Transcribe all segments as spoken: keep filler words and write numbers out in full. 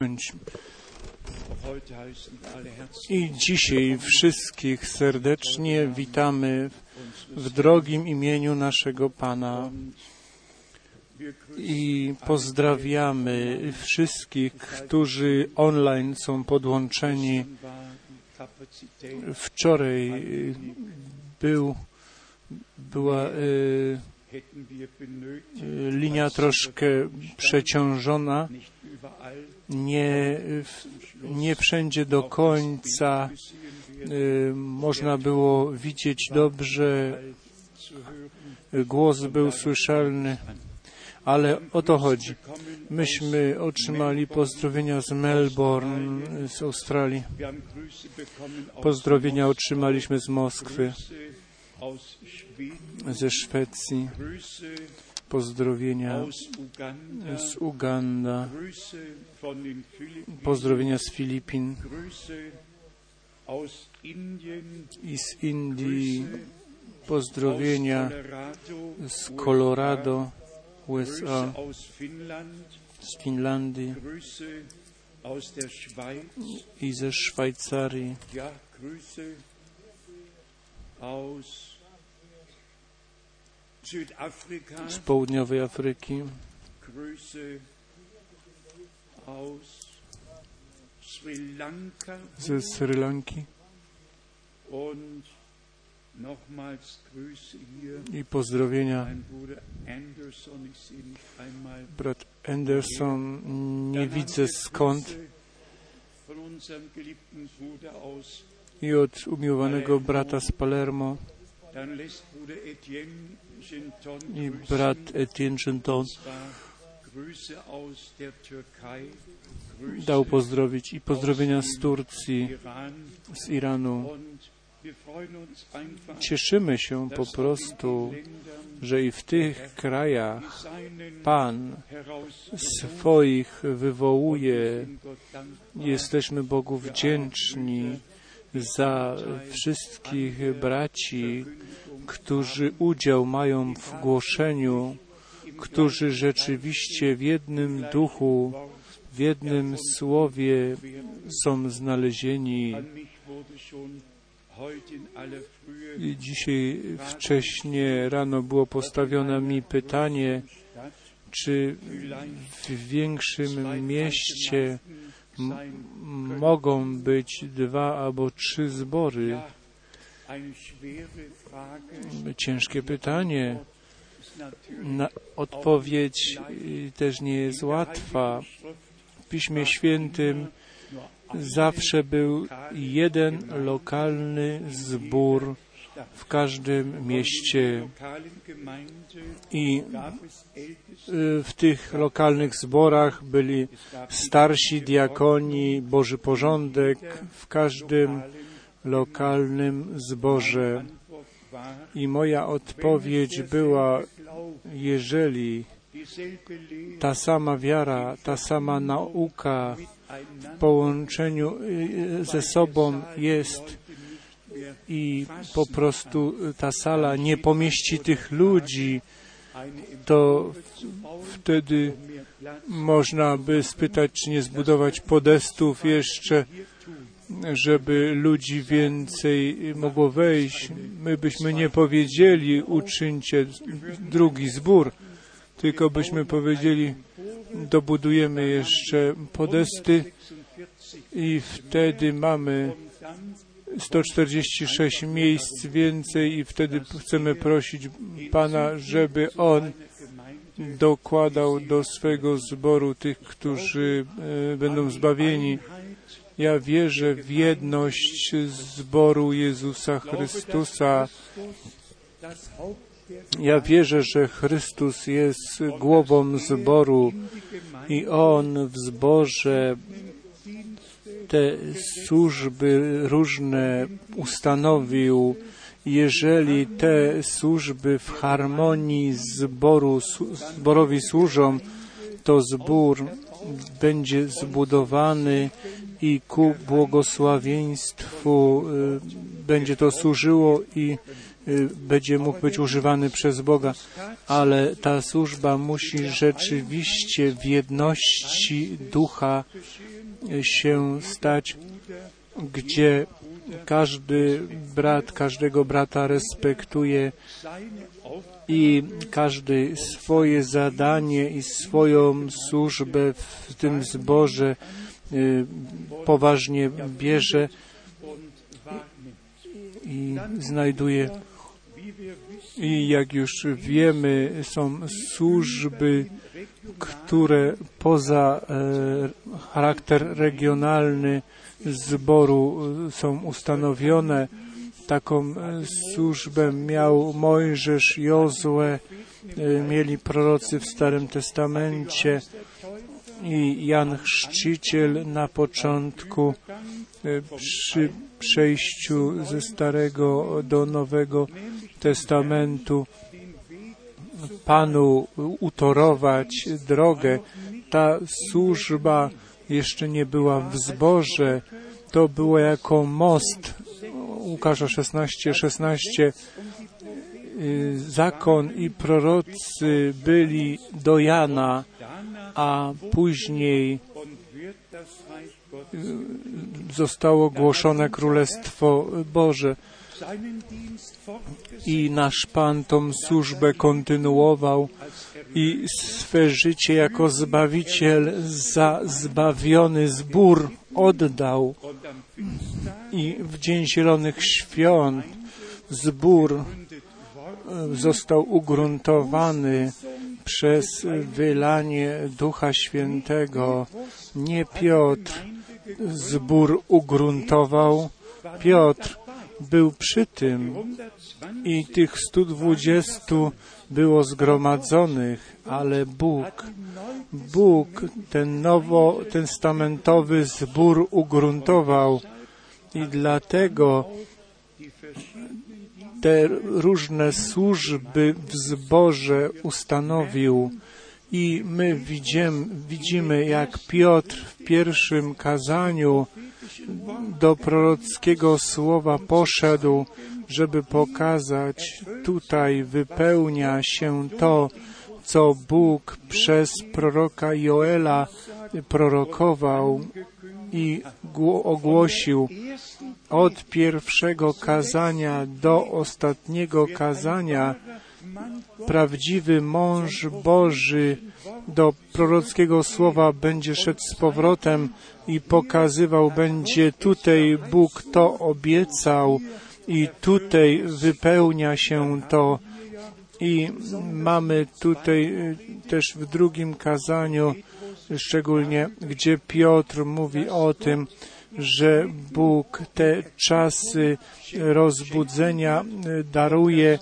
rozpocząć. I dzisiaj wszystkich serdecznie witamy w drogim imieniu naszego Pana i pozdrawiamy wszystkich, którzy online są podłączeni. Wczoraj był, była y, linia troszkę przeciążona. Nie, nie wszędzie do końca y, można było widzieć dobrze, głos był słyszalny, ale o to chodzi. Myśmy otrzymali pozdrowienia z Melbourne, z Australii. Pozdrowienia otrzymaliśmy z Moskwy, ze Szwecji. Pozdrowienia z Uganda, pozdrowienia z Filipin i z Indii, pozdrowienia z Colorado, U S A, z Finlandii i ze Szwajcarii. Z południowej Afryki, ze Sri Lanki i pozdrowienia brat Anderson, nie widzę skąd, i od umiłowanego brata z Palermo i brat Etienne Genton dał pozdrowić i pozdrowienia z Turcji, z Iranu. Cieszymy się po prostu, że i w tych krajach Pan swoich wywołuje. Jesteśmy Bogu wdzięczni za wszystkich braci, którzy udział mają w głoszeniu, którzy rzeczywiście w jednym duchu, w jednym słowie są znalezieni. I dzisiaj wcześnie rano było postawione mi pytanie, czy w większym mieście m- mogą być dwa albo trzy zbory. Ciężkie pytanie. Na odpowiedź też nie jest łatwa. W Piśmie Świętym zawsze był jeden lokalny zbór w każdym mieście i w tych lokalnych zborach byli starsi diakoni, Boży porządek w każdym lokalnym zborze. I moja odpowiedź była, jeżeli ta sama wiara, ta sama nauka w połączeniu ze sobą jest i po prostu ta sala nie pomieści tych ludzi, to wtedy można by spytać, czy nie zbudować podestów jeszcze, żeby ludzi więcej mogło wejść. My byśmy nie powiedzieli, uczyńcie drugi zbór, tylko byśmy powiedzieli, dobudujemy jeszcze podesty i wtedy mamy sto czterdzieści sześć miejsc więcej i wtedy chcemy prosić Pana, żeby On dokładał do swego zboru tych, którzy e, będą zbawieni. Ja wierzę w jedność zboru Jezusa Chrystusa. Ja wierzę, że Chrystus jest głową zboru i On w zborze te służby różne ustanowił. Jeżeli te służby w harmonii zboru, zborowi służą, to zbór będzie zbudowany i ku błogosławieństwu będzie to służyło i będzie mógł być używany przez Boga, ale ta służba musi rzeczywiście w jedności ducha się stać, gdzie każdy brat każdego brata respektuje i każdy swoje zadanie i swoją służbę w tym zborze poważnie bierze i znajduje. I jak już wiemy, są służby, które poza e, charakter regionalny zboru są ustanowione. Taką służbę miał Mojżesz, Jozue, e, mieli prorocy w Starym Testamencie i Jan Chrzciciel na początku e, przy przejściu ze Starego do Nowego Testamentu Panu utorować drogę. Ta służba jeszcze nie była w zborze, to było jako most. Łukasza szesnaście, szesnaście. Zakon i prorocy byli do Jana, a później zostało głoszone Królestwo Boże. I nasz Pan tą służbę kontynuował i swe życie jako Zbawiciel za zbawiony zbór oddał. I w Dzień Zielonych Świąt zbór został ugruntowany przez wylanie Ducha Świętego. Nie Piotr zbór ugruntował, Piotr był przy tym i tych stu dwudziestu było zgromadzonych, ale Bóg, Bóg ten nowotestamentowy zbór ugruntował i dlatego te różne służby w zborze ustanowił. I my widzimy, widzimy, jak Piotr w pierwszym kazaniu do prorockiego słowa poszedł, żeby pokazać, tutaj wypełnia się to, co Bóg przez proroka Joela prorokował i ogłosił. Od pierwszego kazania do ostatniego kazania prawdziwy mąż Boży do prorockiego słowa będzie szedł z powrotem i pokazywał, będzie tutaj Bóg to obiecał i tutaj wypełnia się to. I mamy tutaj też w drugim kazaniu, szczególnie gdzie Piotr mówi o tym, że Bóg te czasy rozbudzenia daruje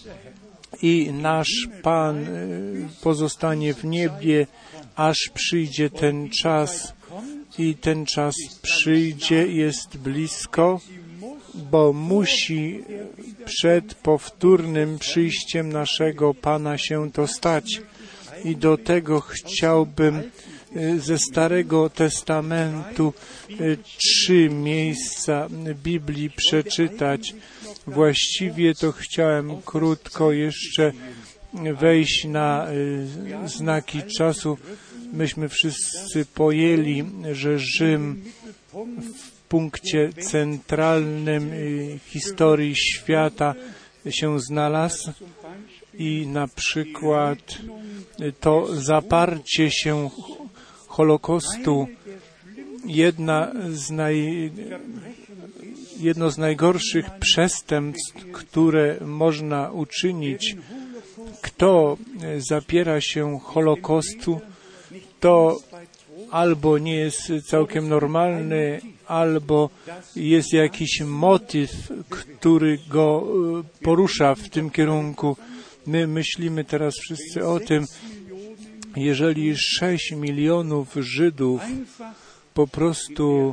i nasz Pan pozostanie w niebie, aż przyjdzie ten czas. I ten czas przyjdzie, jest blisko, bo musi przed powtórnym przyjściem naszego Pana się to stać. I do tego chciałbym ze Starego Testamentu trzy miejsca Biblii przeczytać. Właściwie to chciałem krótko jeszcze wejść na znaki czasu. Myśmy wszyscy pojęli, że Rzym w punkcie centralnym historii świata się znalazł i na przykład to zaparcie się Holokaustu, jedna z naj, jedno z najgorszych przestępstw, które można uczynić. Kto zapiera się Holokaustu, to albo nie jest całkiem normalny, albo jest jakiś motyw, który go porusza w tym kierunku. My myślimy teraz wszyscy o tym, jeżeli sześć milionów Żydów po prostu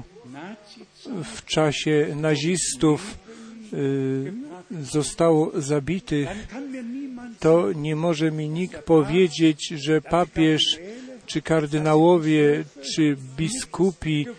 w czasie nazistów y, zostało zabitych, to nie może mi nikt powiedzieć, że papież, czy kardynałowie, czy biskupi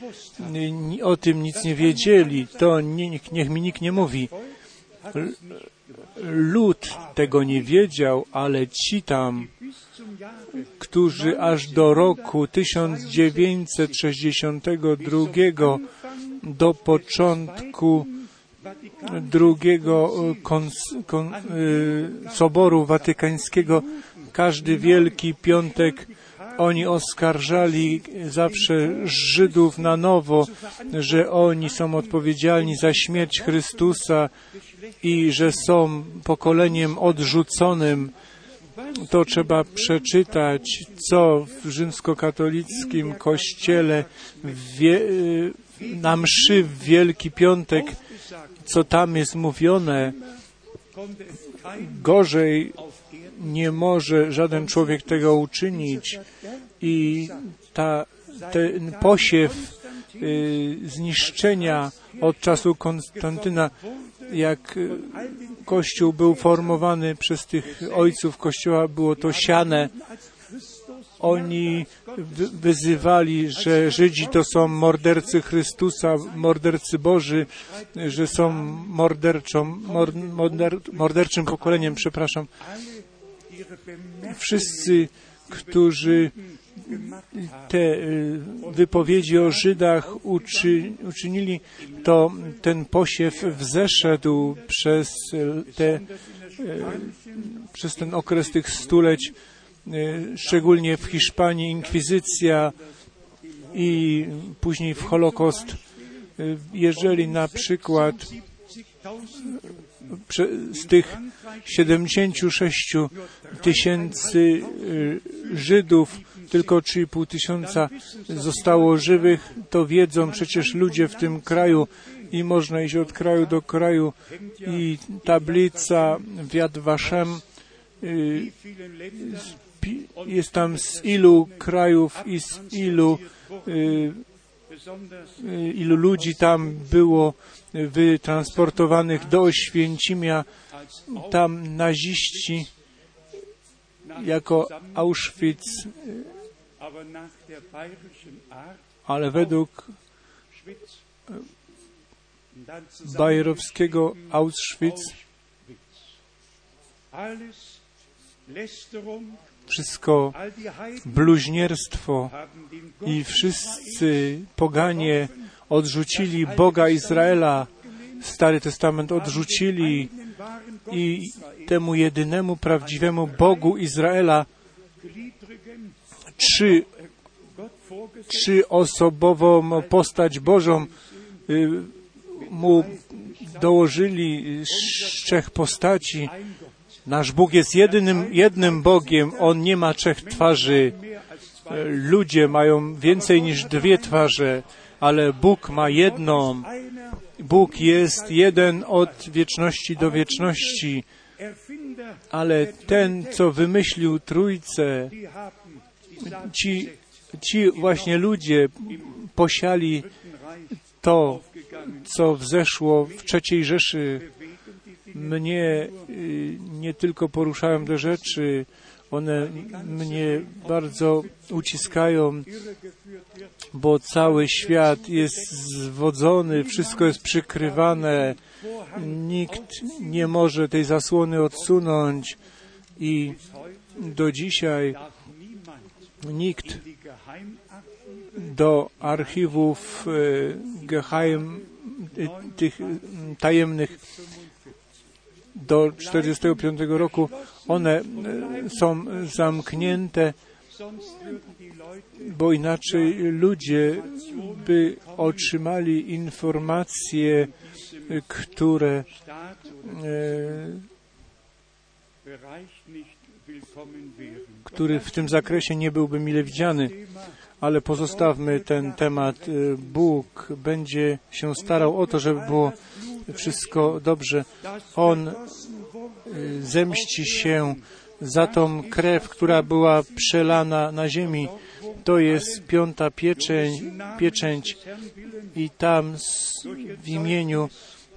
o tym nic nie wiedzieli. To nie, niech mi nikt nie mówi. lud tego nie wiedział, ale ci tam, którzy aż do roku tysiąc dziewięćset sześćdziesiątego drugiego, do początku drugiego kon, kon, y, Soboru Watykańskiego, każdy Wielki Piątek, oni oskarżali zawsze Żydów na nowo, że oni są odpowiedzialni za śmierć Chrystusa i że są pokoleniem odrzuconym. To trzeba przeczytać, co w rzymskokatolickim kościele wie, na mszy w Wielki Piątek, co tam jest mówione. Gorzej nie może żaden człowiek tego uczynić i ta, ten posiew y, zniszczenia od czasu Konstantyna, jak Kościół był formowany przez tych ojców Kościoła, było to siane. Oni wyzywali, że Żydzi to są mordercy Chrystusa, mordercy Boży, że są morderczą, mor, morder, morderczym pokoleniem, przepraszam. Wszyscy, którzy te wypowiedzi o Żydach uczy, uczynili, to ten posiew wzeszedł przez, te, przez ten okres tych stuleć, szczególnie w Hiszpanii inkwizycja i później w Holokaust. Jeżeli na przykład z tych siedemdziesięciu sześciu tysięcy Żydów tylko trzy i pół tysiąca zostało żywych, to wiedzą przecież ludzie w tym kraju i można iść od kraju do kraju i tablica w Yad Vashem jest tam z ilu krajów i z ilu ilu ludzi tam było wytransportowanych do Oświęcimia. Tam naziści jako Auschwitz, ale według bajerowskiego Auschwitz wszystko bluźnierstwo i wszyscy poganie odrzucili Boga Izraela, Stary Testament odrzucili i temu jedynemu prawdziwemu Bogu Izraela trzy, trzyosobową postać Bożą y, mu dołożyli z trzech postaci. Nasz Bóg jest jedynym, jednym Bogiem. On nie ma trzech twarzy. Ludzie mają więcej niż dwie twarze, ale Bóg ma jedną. Bóg jest jeden od wieczności do wieczności. Ale ten, co wymyślił Trójcę, ci, ci właśnie ludzie posiali to, co wzeszło w trzeciej Rzeszy. Mnie nie tylko poruszają te rzeczy, one mnie bardzo uciskają, bo cały świat jest zwodzony, wszystko jest przykrywane, nikt nie może tej zasłony odsunąć i do dzisiaj nikt do archiwów geheim, tych tajemnych do czterdziestego piątego roku, one są zamknięte, bo inaczej ludzie by otrzymali informacje, które który w tym zakresie nie byłby mile widziany. Ale pozostawmy ten temat. Bóg będzie się starał o to, żeby było wszystko dobrze. On zemści się za tą krew, która była przelana na ziemi. To jest piąta pieczęć, pieczęć i tam w imieniu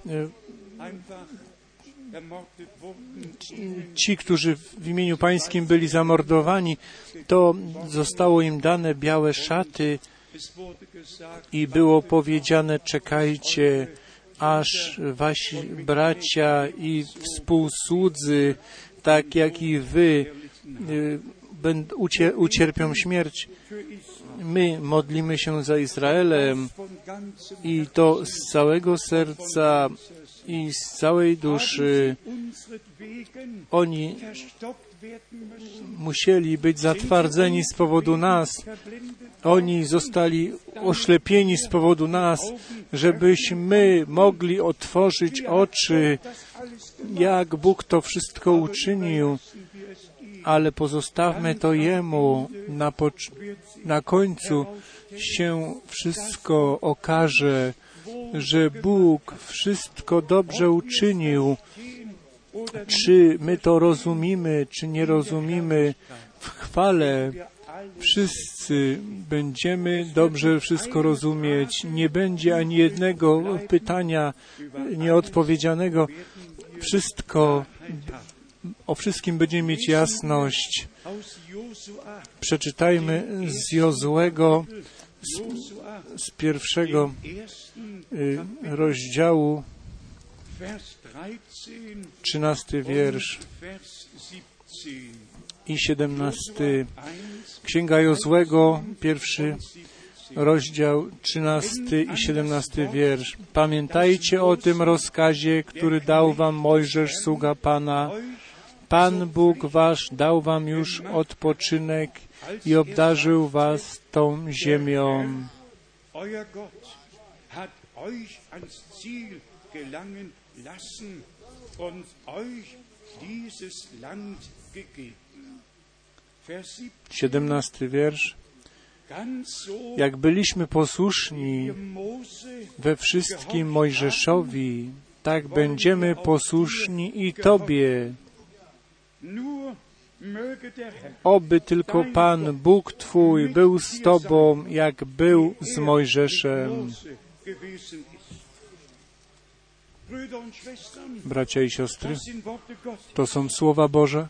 ci, którzy w imieniu Pańskim byli zamordowani, to zostało im dane białe szaty i było powiedziane: czekajcie, aż wasi bracia i współsłudzy, tak jak i wy, ucierpią śmierć. My modlimy się za Izraelem i to z całego serca i z całej duszy. Oni musieli być zatwardzeni z powodu nas. Oni zostali oślepieni z powodu nas, żebyśmy mogli otworzyć oczy, jak Bóg to wszystko uczynił, ale pozostawmy to Jemu. Na, pocz- na końcu się wszystko okaże, że Bóg wszystko dobrze uczynił. Czy my to rozumimy, czy nie rozumimy, w chwale wszyscy będziemy dobrze wszystko rozumieć. Nie będzie ani jednego pytania nieodpowiedzianego. Wszystko, o wszystkim będziemy mieć jasność. Przeczytajmy z Jozłego, z, z pierwszego y, rozdziału, trzynasty wiersz i siedemnasty. Księga Jozłego, pierwszy rozdział, trzynasty i siedemnasty wiersz. Pamiętajcie o tym rozkazie, który dał wam Mojżesz, sługa Pana. Pan Bóg wasz dał wam już odpoczynek i obdarzył was tą ziemią. Siedemnasty wiersz. Jak byliśmy posłuszni we wszystkim Mojżeszowi, tak będziemy posłuszni i Tobie. Oby tylko Pan, Bóg Twój, był z Tobą, jak był z Mojżeszem. Bracia i siostry, to są słowa Boże.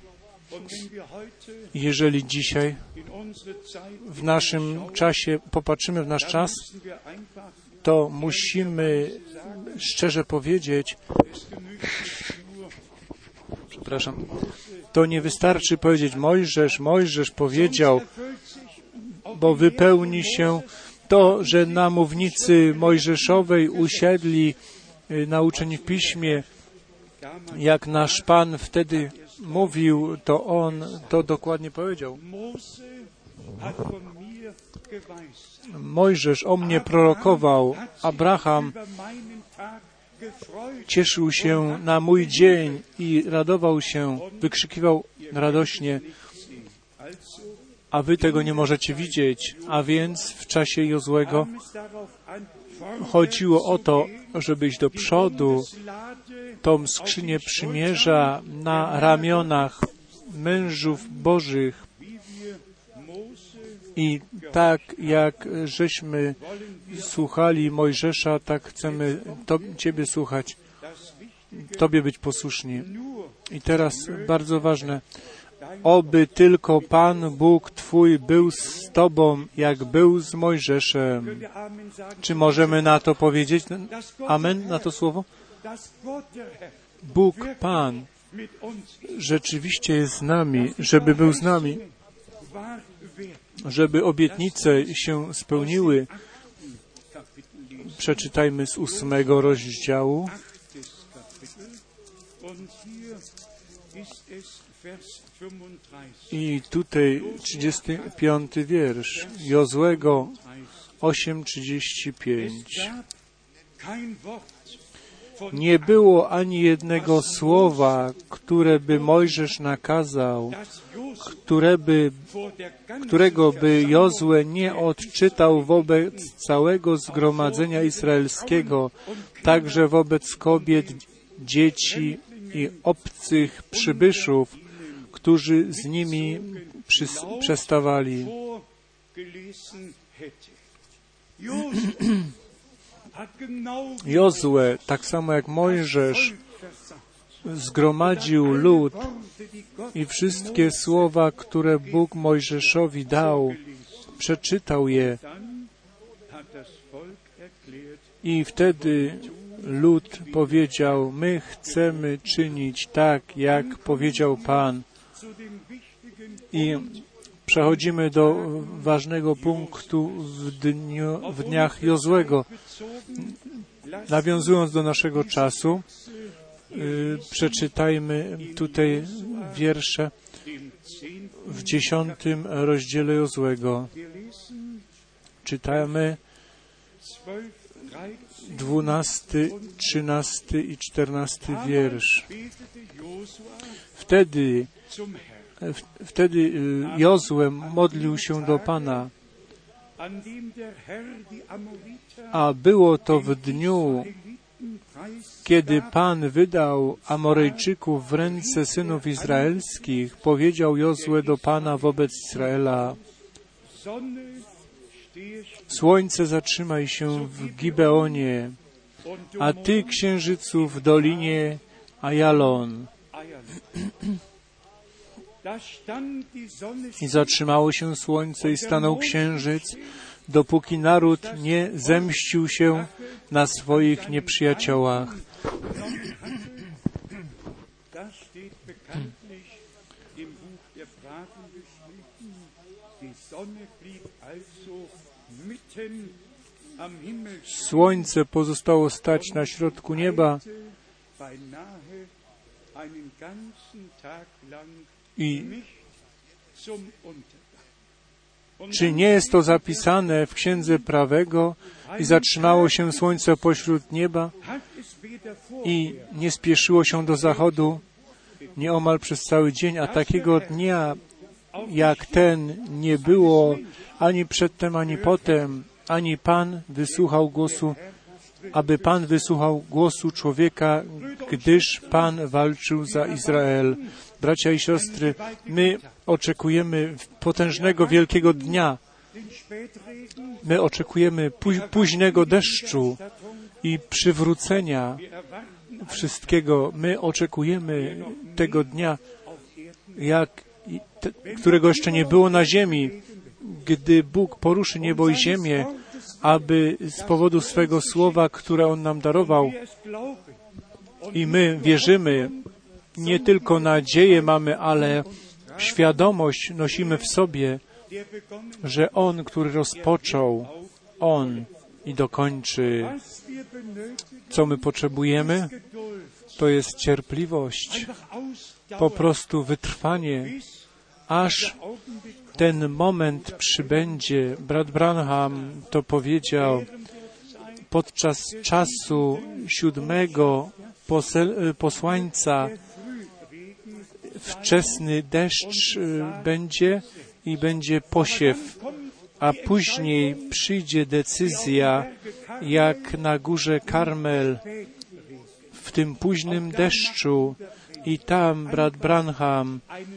Jeżeli dzisiaj w naszym czasie popatrzymy w nasz czas, to musimy szczerze powiedzieć, przepraszam, to nie wystarczy powiedzieć Mojżesz, Mojżesz powiedział, bo wypełni się to, że na mównicy mojżeszowej usiedli nauczeni w Piśmie, jak nasz Pan wtedy mówił, to On to dokładnie powiedział. Mojżesz o mnie prorokował, Abraham cieszył się na mój dzień i radował się, wykrzykiwał radośnie, a wy tego nie możecie widzieć. A więc w czasie Jozłego chodziło o to, żeby iść do przodu, tą skrzynię przymierza na ramionach mężów Bożych. I tak jak żeśmy słuchali Mojżesza, tak chcemy to, Ciebie słuchać, Tobie być posłuszni. I teraz bardzo ważne, oby tylko Pan Bóg Twój był z Tobą, jak był z Mojżeszem. Czy możemy na to powiedzieć amen, na to słowo? Bóg Pan rzeczywiście jest z nami, żeby był z nami, żeby obietnice się spełniły. Przeczytajmy z ósmego rozdziału. I tutaj trzydziesty piąty wiersz Jozłego osiem trzydzieści pięć. Nie było ani jednego słowa, które by Mojżesz nakazał, które by, którego by Jozue nie odczytał wobec całego zgromadzenia izraelskiego, także wobec kobiet, dzieci i obcych przybyszów, którzy z nimi przys- przestawali. Jozue, tak samo jak Mojżesz, zgromadził lud i wszystkie słowa, które Bóg Mojżeszowi dał, przeczytał je. I wtedy lud powiedział, my chcemy czynić tak, jak powiedział Pan. I przechodzimy do ważnego punktu w, dniu, w dniach Jozłego. Nawiązując do naszego czasu, yy, przeczytajmy tutaj wiersze w dziesiątym rozdziale Jozłego. Czytamy dwunasty, trzynasty i czternasty wiersz. Wtedy, wtedy Jozue modlił się do Pana, a było to w dniu, kiedy Pan wydał Amorejczyków w ręce synów izraelskich, powiedział Jozue do Pana wobec Izraela, słońce zatrzymaj się w Gibeonie, a Ty, księżycu, w dolinie Ajalon. I zatrzymało się słońce i stanął księżyc, dopóki naród nie zemścił się na swoich nieprzyjaciołach. Słońce pozostało stać na środku nieba i czy nie jest to zapisane w Księdze Prawego i zatrzymało się słońce pośród nieba i nie spieszyło się do zachodu nieomal przez cały dzień, a takiego dnia jak ten nie było ani przedtem, ani potem, ani Pan wysłuchał głosu, aby Pan wysłuchał głosu człowieka, gdyż Pan walczył za Izrael. Bracia i siostry, my oczekujemy potężnego, wielkiego dnia. My oczekujemy późnego deszczu i przywrócenia wszystkiego. My oczekujemy tego dnia, jak, te, którego jeszcze nie było na ziemi, gdy Bóg poruszy niebo i ziemię, aby z powodu swego słowa, które On nam darował, i my wierzymy, nie tylko nadzieję mamy, ale świadomość nosimy w sobie, że On, który rozpoczął, On i dokończy. Co my potrzebujemy? To jest cierpliwość, po prostu wytrwanie, aż ten moment przybędzie. Brat Branham to powiedział podczas czasu siódmego posel, posłańca. Wczesny deszcz będzie i będzie posiew, a później przyjdzie decyzja, jak na górze Karmel, w tym późnym deszczu. I tam brat Branham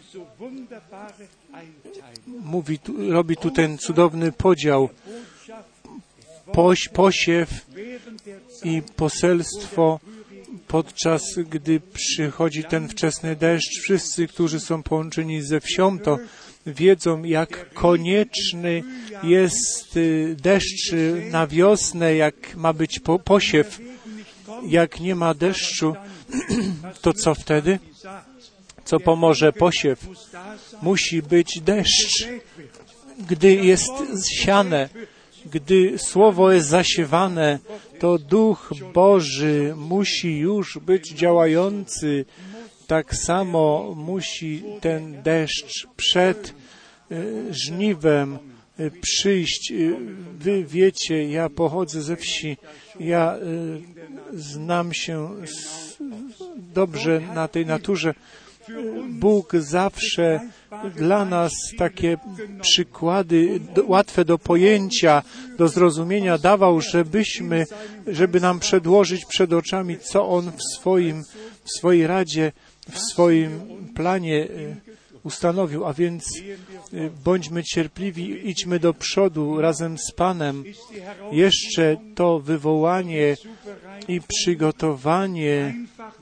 mówi, robi tu ten cudowny podział. Poś, posiew i poselstwo, podczas gdy przychodzi ten wczesny deszcz. Wszyscy, którzy są połączeni ze wsią, to wiedzą, jak konieczny jest deszcz na wiosnę, jak ma być po, posiew. Jak nie ma deszczu, to co wtedy? Co pomoże posiew? Musi być deszcz. Gdy jest siane, gdy słowo jest zasiewane, to Duch Boży musi już być działający. Tak samo musi ten deszcz przed żniwem przyjść. Wy wiecie, ja pochodzę ze wsi, ja znam się dobrze na tej naturze. Bóg zawsze dla nas takie przykłady łatwe do pojęcia, do zrozumienia dawał, żebyśmy, żeby nam przedłożyć przed oczami, co On w swoim, w swojej radzie, w swoim planie ustanowił. A więc bądźmy cierpliwi, idźmy do przodu razem z Panem. Jeszcze to wywołanie i przygotowanie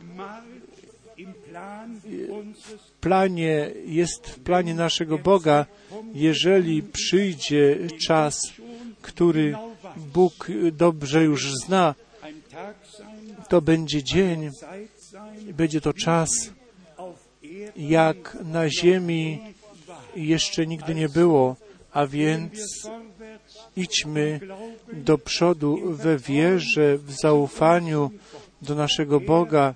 w planie, jest w planie naszego Boga, jeżeli przyjdzie czas, który Bóg dobrze już zna. To będzie dzień, będzie to czas, jak na ziemi jeszcze nigdy nie było, a więc idźmy do przodu we wierze, w zaufaniu do naszego Boga.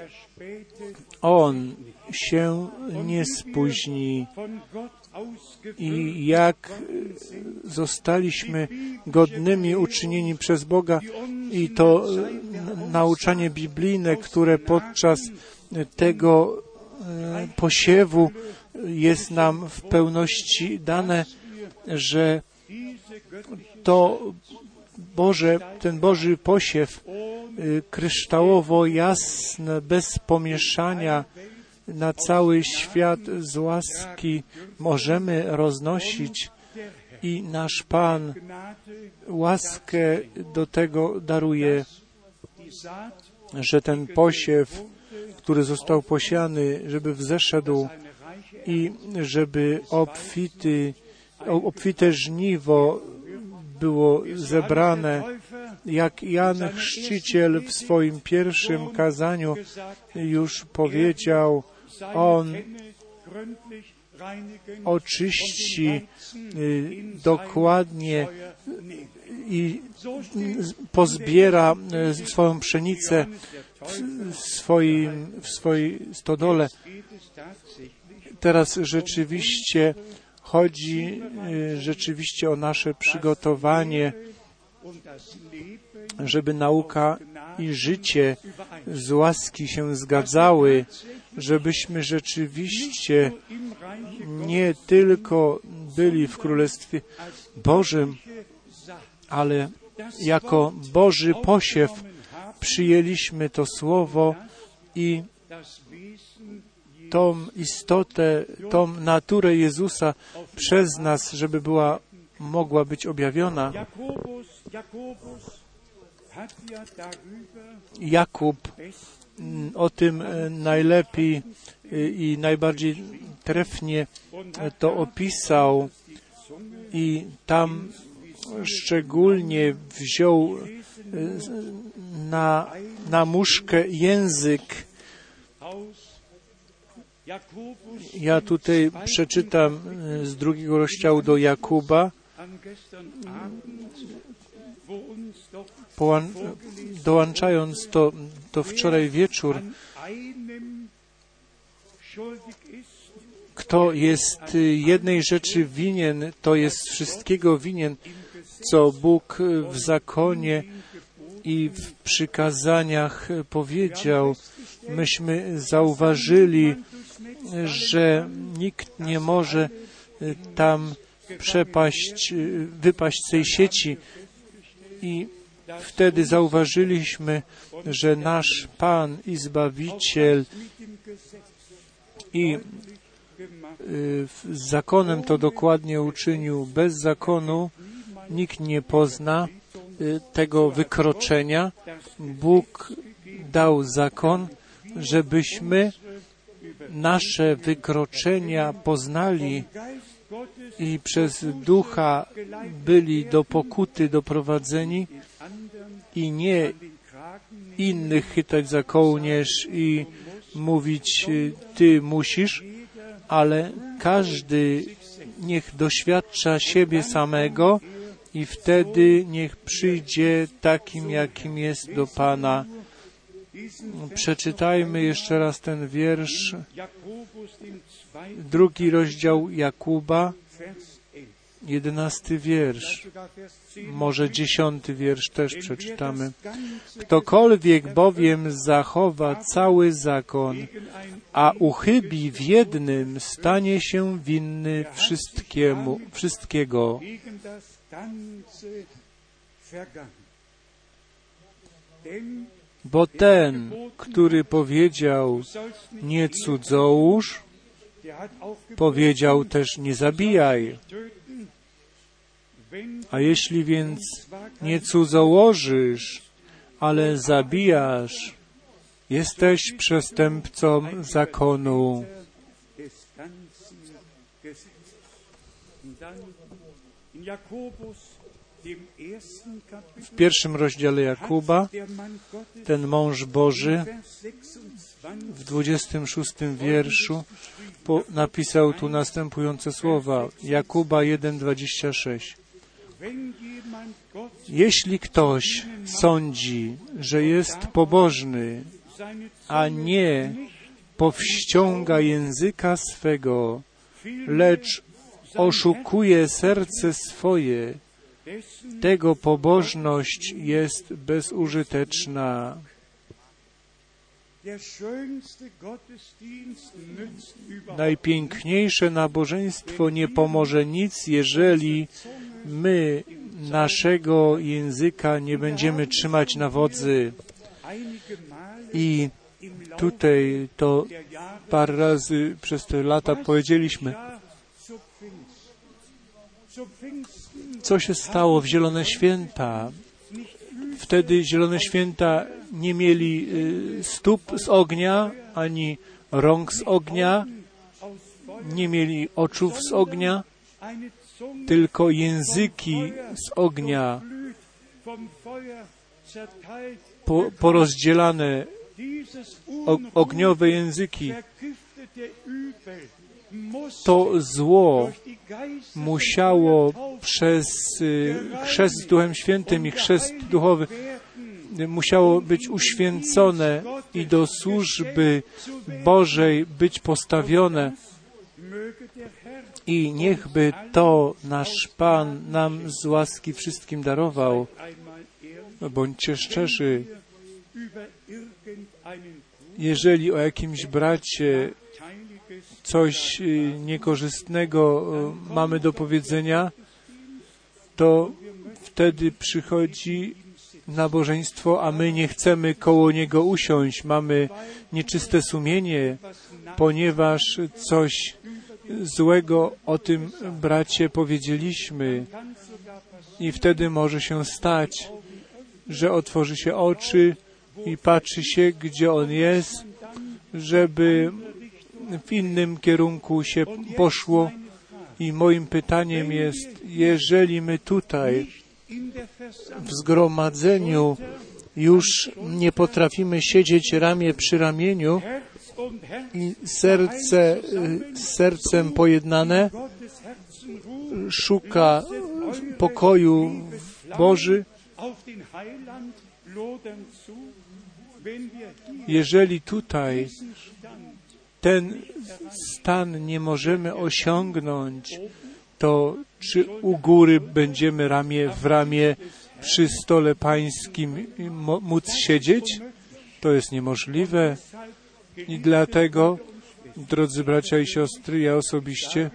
On się nie spóźni. I jak zostaliśmy godnymi uczynieni przez Boga i to nauczanie biblijne, które podczas tego posiewu jest nam w pełności dane, że to Boże, ten Boży posiew kryształowo jasny, bez pomieszania na cały świat z łaski możemy roznosić i nasz Pan łaskę do tego daruje, że ten posiew, który został posiany, żeby wzeszedł i żeby obfity, obfite żniwo było zebrane, jak Jan Chrzciciel w swoim pierwszym kazaniu już powiedział, on oczyści y, dokładnie i pozbiera y, swoją pszenicę w, swoim, w swojej stodole. Teraz rzeczywiście chodzi y, rzeczywiście o nasze przygotowanie, żeby nauka i życie z łaski się zgadzały, żebyśmy rzeczywiście nie tylko byli w Królestwie Bożym, ale jako Boży posiew przyjęliśmy to Słowo i tą istotę, tą naturę Jezusa przez nas, żeby była, mogła być objawiona. Jakub o tym najlepiej i najbardziej trefnie to opisał i tam szczególnie wziął na, na muszkę język. Ja tutaj przeczytam z drugiego rozdziału do Jakuba. Dołączając to, to wczoraj wieczór, kto jest jednej rzeczy winien, to jest wszystkiego winien, co Bóg w zakonie i w przykazaniach powiedział. Myśmy zauważyli, że nikt nie może tam przepaść, wypaść z tej sieci i wtedy zauważyliśmy, że nasz Pan i Zbawiciel i z zakonem to dokładnie uczynił. Bez zakonu nikt nie pozna tego wykroczenia. Bóg dał zakon, żebyśmy nasze wykroczenia poznali i przez Ducha byli do pokuty doprowadzeni i nie innych chytać za kołnierz i mówić, ty musisz, ale każdy niech doświadcza siebie samego i wtedy niech przyjdzie takim, jakim jest do Pana. Przeczytajmy jeszcze raz ten wiersz, drugi rozdział Jakuba, jedenasty wiersz, może dziesiąty wiersz też przeczytamy. Ktokolwiek bowiem zachowa cały zakon, a uchybi w jednym, stanie się winny wszystkiemu, wszystkiego. Bo ten, który powiedział nie cudzołóż, powiedział też nie zabijaj. A jeśli więc nie cudzołożysz, ale zabijasz, jesteś przestępcą zakonu. w pierwszym rozdziale Jakuba ten mąż Boży w dwudziestym szóstym wierszu po, napisał tu następujące słowa. Jakuba jeden, dwadzieścia sześć. Jeśli ktoś sądzi, że jest pobożny, a nie powściąga języka swego, lecz oszukuje serce swoje, tego pobożność jest bezużyteczna. Najpiękniejsze nabożeństwo nie pomoże nic, jeżeli my naszego języka nie będziemy trzymać na wodzy. I tutaj to parę razy przez te lata powiedzieliśmy, co się stało w Zielone Święta. Wtedy Zielone Święta nie mieli stóp z ognia, ani rąk z ognia, nie mieli oczów z ognia, tylko języki z ognia po, porozdzielane, o, ogniowe języki. To zło musiało przez chrzest Duchem Świętym i chrzest duchowy musiało być uświęcone i do służby Bożej być postawione. I niechby to nasz Pan nam z łaski wszystkim darował. Bądźcie szczerzy, jeżeli o jakimś bracie coś niekorzystnego mamy do powiedzenia, to wtedy przychodzi nabożeństwo, a my nie chcemy koło niego usiąść. Mamy nieczyste sumienie, ponieważ coś złego o tym bracie powiedzieliśmy. I wtedy może się stać, że otworzy się oczy i patrzy się, gdzie on jest, żeby w innym kierunku się poszło. I moim pytaniem jest, jeżeli my tutaj w zgromadzeniu już nie potrafimy siedzieć ramię przy ramieniu i serce z sercem pojednane szuka pokoju Boży, jeżeli tutaj ten stan nie możemy osiągnąć, to czy u góry będziemy ramię w ramię przy stole pańskim móc siedzieć? To jest niemożliwe. I dlatego, drodzy bracia i siostry, ja osobiście,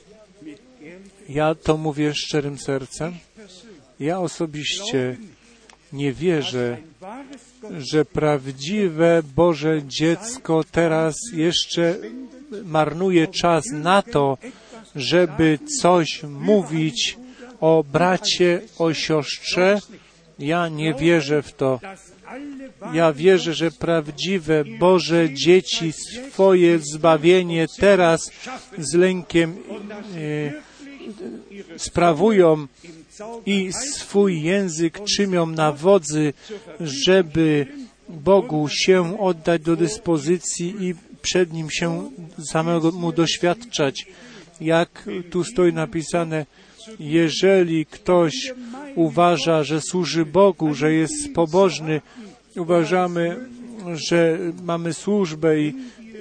ja to mówię szczerym sercem, ja osobiście nie wierzę, że prawdziwe Boże dziecko teraz jeszcze marnuje czas na to, żeby coś mówić o bracie, o siostrze. Ja nie wierzę w to. Ja wierzę, że prawdziwe Boże dzieci swoje zbawienie teraz z lękiem e, sprawują i swój język trzymią na wodzy, żeby Bogu się oddać do dyspozycji i przed Nim się samemu doświadczać. Jak tu stoi napisane, jeżeli ktoś uważa, że służy Bogu, że jest pobożny, uważamy, że mamy służbę, i,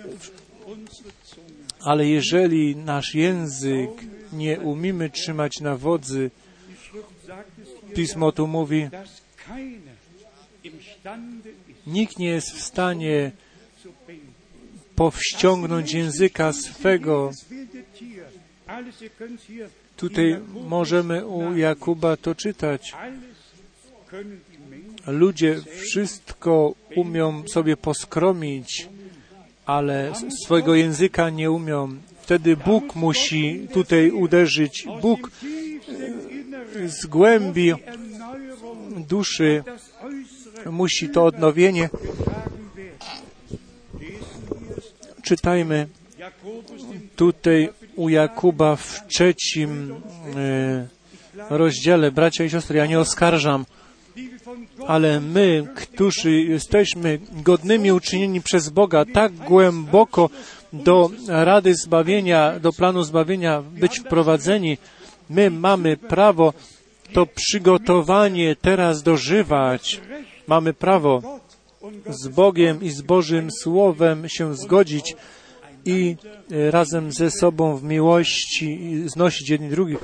ale jeżeli nasz język nie umiemy trzymać na wodzy, Pismo tu mówi, nikt nie jest w stanie powściągnąć języka swego. Tutaj możemy u Jakuba to czytać. Ludzie wszystko umią sobie poskromić, ale swojego języka nie umią. Wtedy Bóg musi tutaj uderzyć. Bóg z głębi duszy musi to odnowienie. Czytajmy tutaj u Jakuba w trzecim rozdziale. Bracia i siostry, ja nie oskarżam, ale my, którzy jesteśmy godnymi uczynieni przez Boga, tak głęboko do rady zbawienia, do planu zbawienia być wprowadzeni, my mamy prawo to przygotowanie teraz dożywać. Mamy prawo z Bogiem i z Bożym Słowem się zgodzić i razem ze sobą w miłości znosić jedni drugich.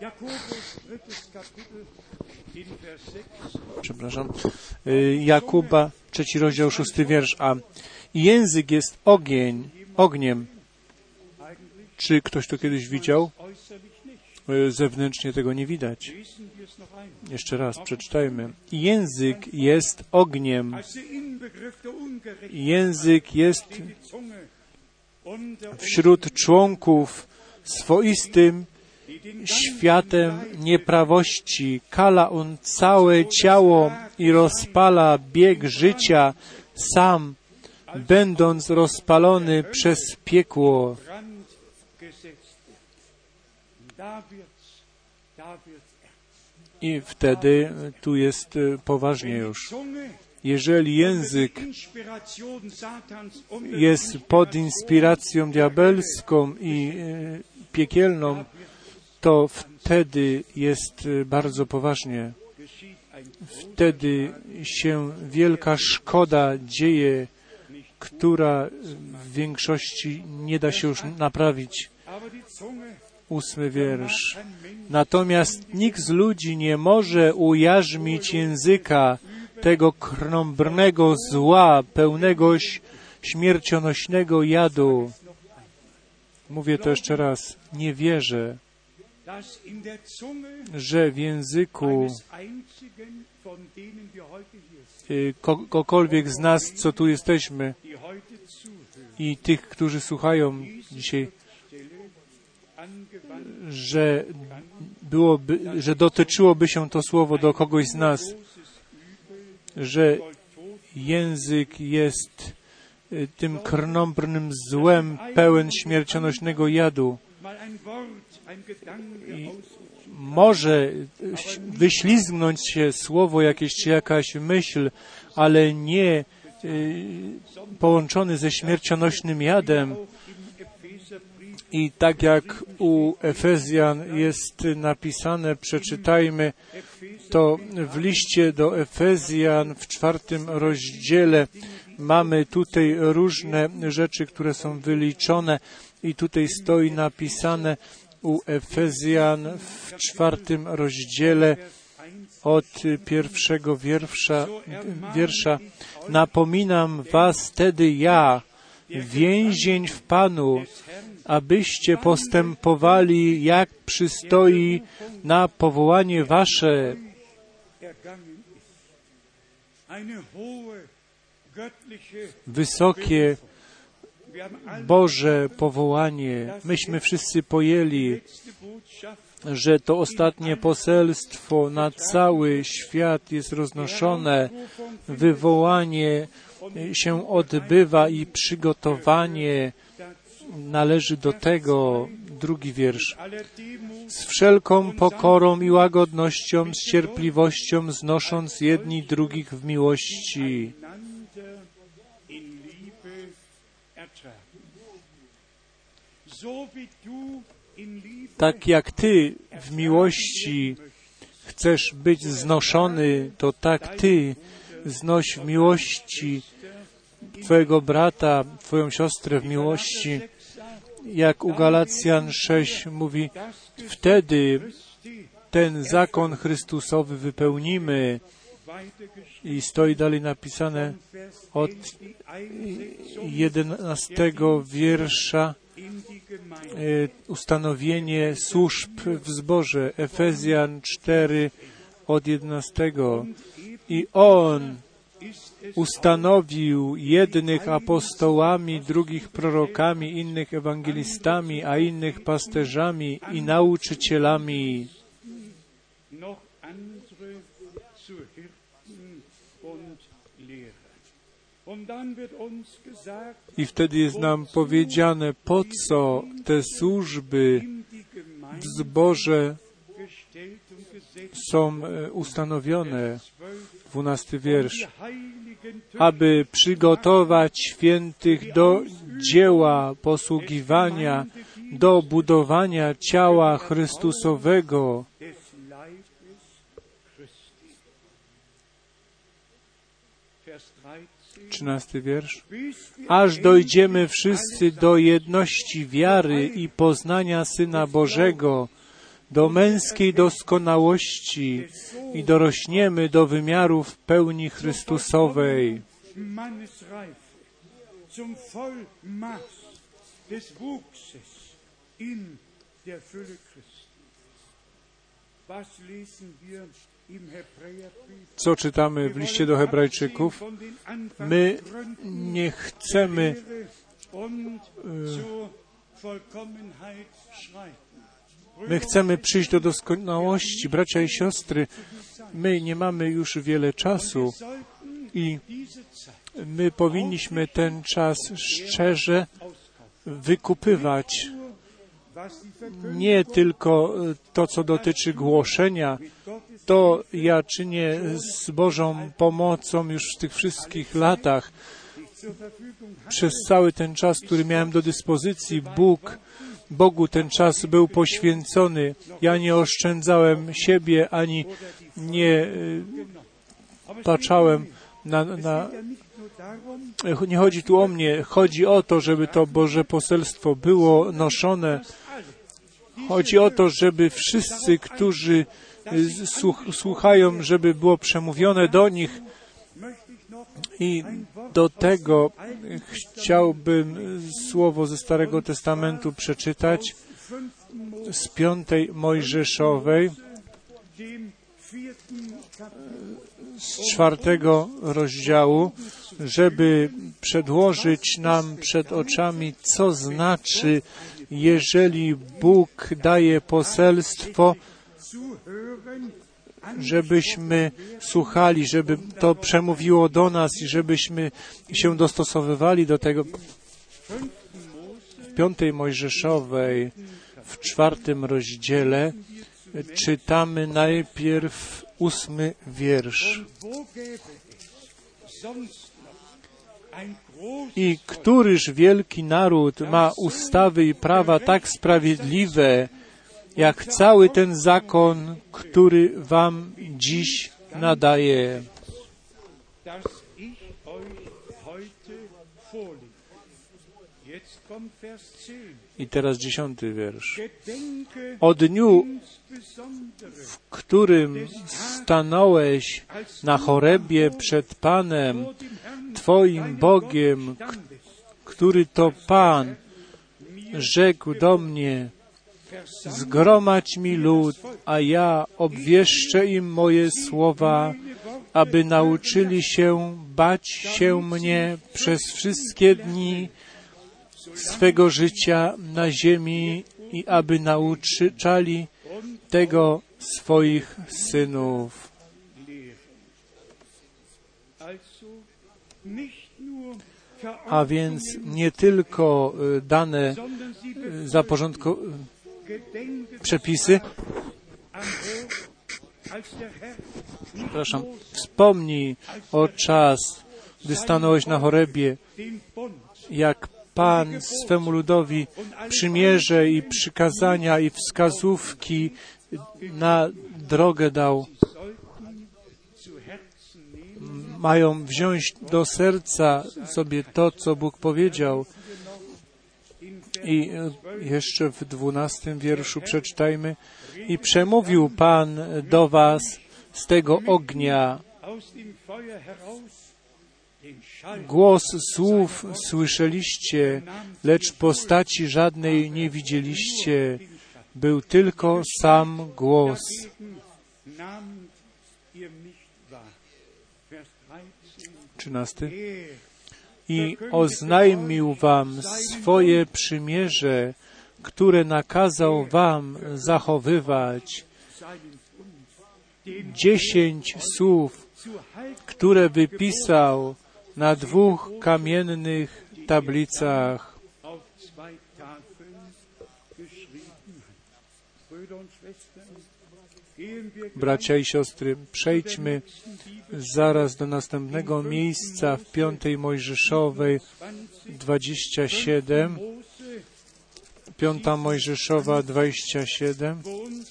Przepraszam. Jakuba, trzeci rozdział, szósty wiersz. A język jest ogień, ogniem. Czy ktoś to kiedyś widział? Zewnętrznie tego nie widać. Jeszcze raz przeczytajmy. Język jest ogniem. Język jest wśród członków swoistym światem nieprawości. Kala on całe ciało i rozpala bieg życia sam, będąc rozpalony przez piekło. I wtedy tu jest poważnie już. Jeżeli język jest pod inspiracją diabelską i piekielną, to wtedy jest bardzo poważnie. Wtedy się wielka szkoda dzieje, która w większości nie da się już naprawić. Ósmy wiersz. Natomiast nikt z ludzi nie może ujarzmić języka tego krnąbrnego zła, pełnego śmiercionośnego jadu. Mówię to jeszcze raz. Nie wierzę, że w języku kogokolwiek z nas, co tu jesteśmy, i tych, którzy słuchają dzisiaj, że byłoby, że dotyczyłoby się to słowo do kogoś z nas, że język jest tym krnąbrnym złem, pełen śmiercionośnego jadu. I może wyślizgnąć się słowo jakieś, czy jakaś myśl, ale nie y, połączony ze śmiercionośnym jadem. I tak jak u Efezjan jest napisane, przeczytajmy to w liście do Efezjan w czwartym rozdziale. Mamy tutaj różne rzeczy, które są wyliczone i tutaj stoi napisane u Efezjan w czwartym rozdziale od pierwszego wiersza, wiersza. Napominam was wtedy ja, więzień w Panu, abyście postępowali jak przystoi na powołanie wasze. Wysokie Boże powołanie. Myśmy wszyscy pojęli, że to ostatnie poselstwo na cały świat jest roznoszone. Wywołanie się odbywa i przygotowanie należy do tego. Drugi wiersz. Z wszelką pokorą i łagodnością, z cierpliwością znosząc jedni drugich w miłości. Tak jak Ty w miłości chcesz być znoszony, to tak Ty znoś w miłości Twojego brata, Twoją siostrę w miłości. Jak u Galacjan sześć mówi, wtedy ten zakon Chrystusowy wypełnimy. I stoi dalej napisane od jedenastego wiersza ustanowienie służb w zborze. Efezjan cztery od jedenastego. I On ustanowił jednych apostołami, drugich prorokami, innych ewangelistami, a innych pasterzami i nauczycielami. I wtedy jest nam powiedziane, po co te służby w zborze są ustanowione, dwunasty wiersz, aby przygotować świętych do dzieła posługiwania, do budowania ciała Chrystusowego. Trzynasty wiersz. Aż dojdziemy wszyscy do jedności wiary i poznania Syna Bożego, do męskiej doskonałości i dorośniemy do wymiarów pełni Chrystusowej. Co czytamy w liście do Hebrajczyków? My nie chcemy My chcemy przyjść do doskonałości, bracia i siostry. My nie mamy już wiele czasu i my powinniśmy ten czas szczerze wykupywać. Nie tylko to, co dotyczy głoszenia, to ja czynię z Bożą pomocą już w tych wszystkich latach. Przez cały ten czas, który miałem do dyspozycji, Bóg, Bogu ten czas był poświęcony. Ja nie oszczędzałem siebie, ani nie patrzałem na, na... Nie chodzi tu o mnie, chodzi o to, żeby to Boże poselstwo było noszone. Chodzi o to, żeby wszyscy, którzy słuchają, żeby było przemówione do nich. I do tego chciałbym słowo ze Starego Testamentu przeczytać z piątej Mojżeszowej, z czwartego rozdziału, żeby przedłożyć nam przed oczami, co znaczy, jeżeli Bóg daje poselstwo, żebyśmy słuchali, żeby to przemówiło do nas i żebyśmy się dostosowywali do tego. W piątej Mojżeszowej, w czwartym rozdziale, czytamy najpierw ósmy wiersz. I któryż wielki naród ma ustawy i prawa tak sprawiedliwe, jak cały ten zakon, który wam dziś nadaję. I teraz dziesiąty wiersz. O dniu, w którym stanąłeś na Chorebie przed Panem, Twoim Bogiem, który to Pan, rzekł do mnie, zgromadź mi lud, a ja obwieszczę im moje słowa, aby nauczyli się bać się mnie przez wszystkie dni swego życia na ziemi i aby nauczali tego swoich synów. A więc nie tylko dane zaporządkowane przepisy. Przepraszam. Wspomnij o czas, gdy stanąłeś na Chorebie, jak Pan swemu ludowi przymierze i przykazania i wskazówki na drogę dał. Mają wziąć do serca sobie to, co Bóg powiedział. I jeszcze w dwunastym wierszu przeczytajmy. I przemówił Pan do was z tego ognia. Głos słów słyszeliście, lecz postaci żadnej nie widzieliście. Był tylko sam głos. Trzynasty. I oznajmił wam swoje przymierze, które nakazał wam zachowywać. Dziesięć słów, które wypisał na dwóch kamiennych tablicach. Bracia i siostry, przejdźmy zaraz do następnego miejsca w piątej Mojżeszowej dwadzieścia siedem. Piąta Mojżeszowa dwadzieścia siedem,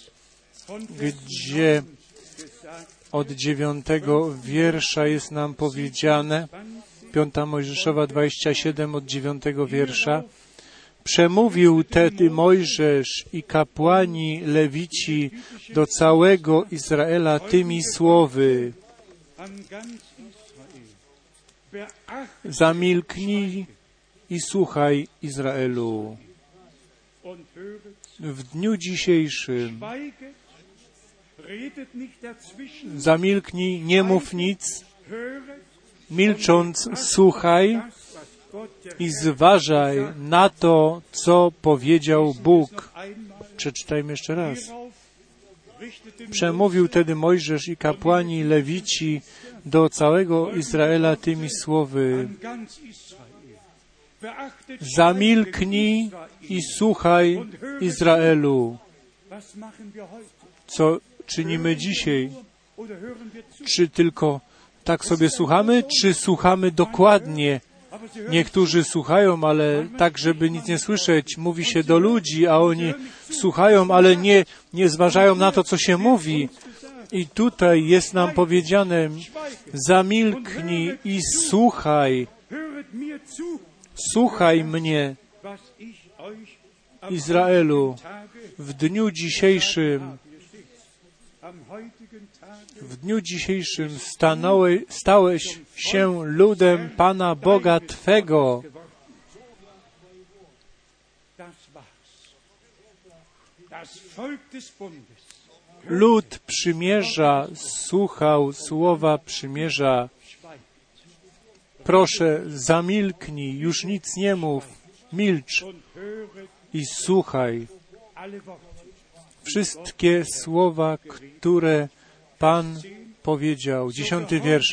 gdzie od dziewiątego wiersza jest nam powiedziane, Piąta Mojżeszowa dwadzieścia siedem od dziewiątego wiersza. Przemówił tedy Mojżesz i kapłani Lewici do całego Izraela tymi słowy: zamilknij i słuchaj, Izraelu. W dniu dzisiejszym zamilknij, nie mów nic, milcząc słuchaj i zważaj na to, co powiedział Bóg. Przeczytajmy jeszcze raz. Przemówił tedy Mojżesz i kapłani Lewici do całego Izraela tymi słowy: zamilknij i słuchaj, Izraelu. Co czynimy dzisiaj? Czy tylko tak sobie słuchamy, czy słuchamy dokładnie? Niektórzy słuchają, ale tak, żeby nic nie słyszeć. Mówi się do ludzi, a oni słuchają, ale nie, nie zważają na to, co się mówi. I tutaj jest nam powiedziane: zamilknij i słuchaj. Słuchaj mnie, Izraelu. W dniu dzisiejszym W dniu dzisiejszym stanąłeś, stałeś się ludem Pana Boga Twego. Lud przymierza słuchał słowa przymierza. Proszę, zamilknij, już nic nie mów, milcz i słuchaj. Wszystkie słowa, które Pan powiedział. Dziesiąty wiersz.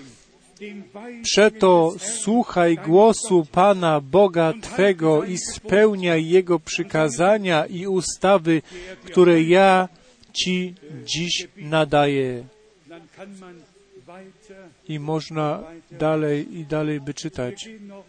Przeto słuchaj głosu Pana Boga Twego i spełniaj Jego przykazania i ustawy, które ja Ci dziś nadaję. I można dalej i dalej by czytać.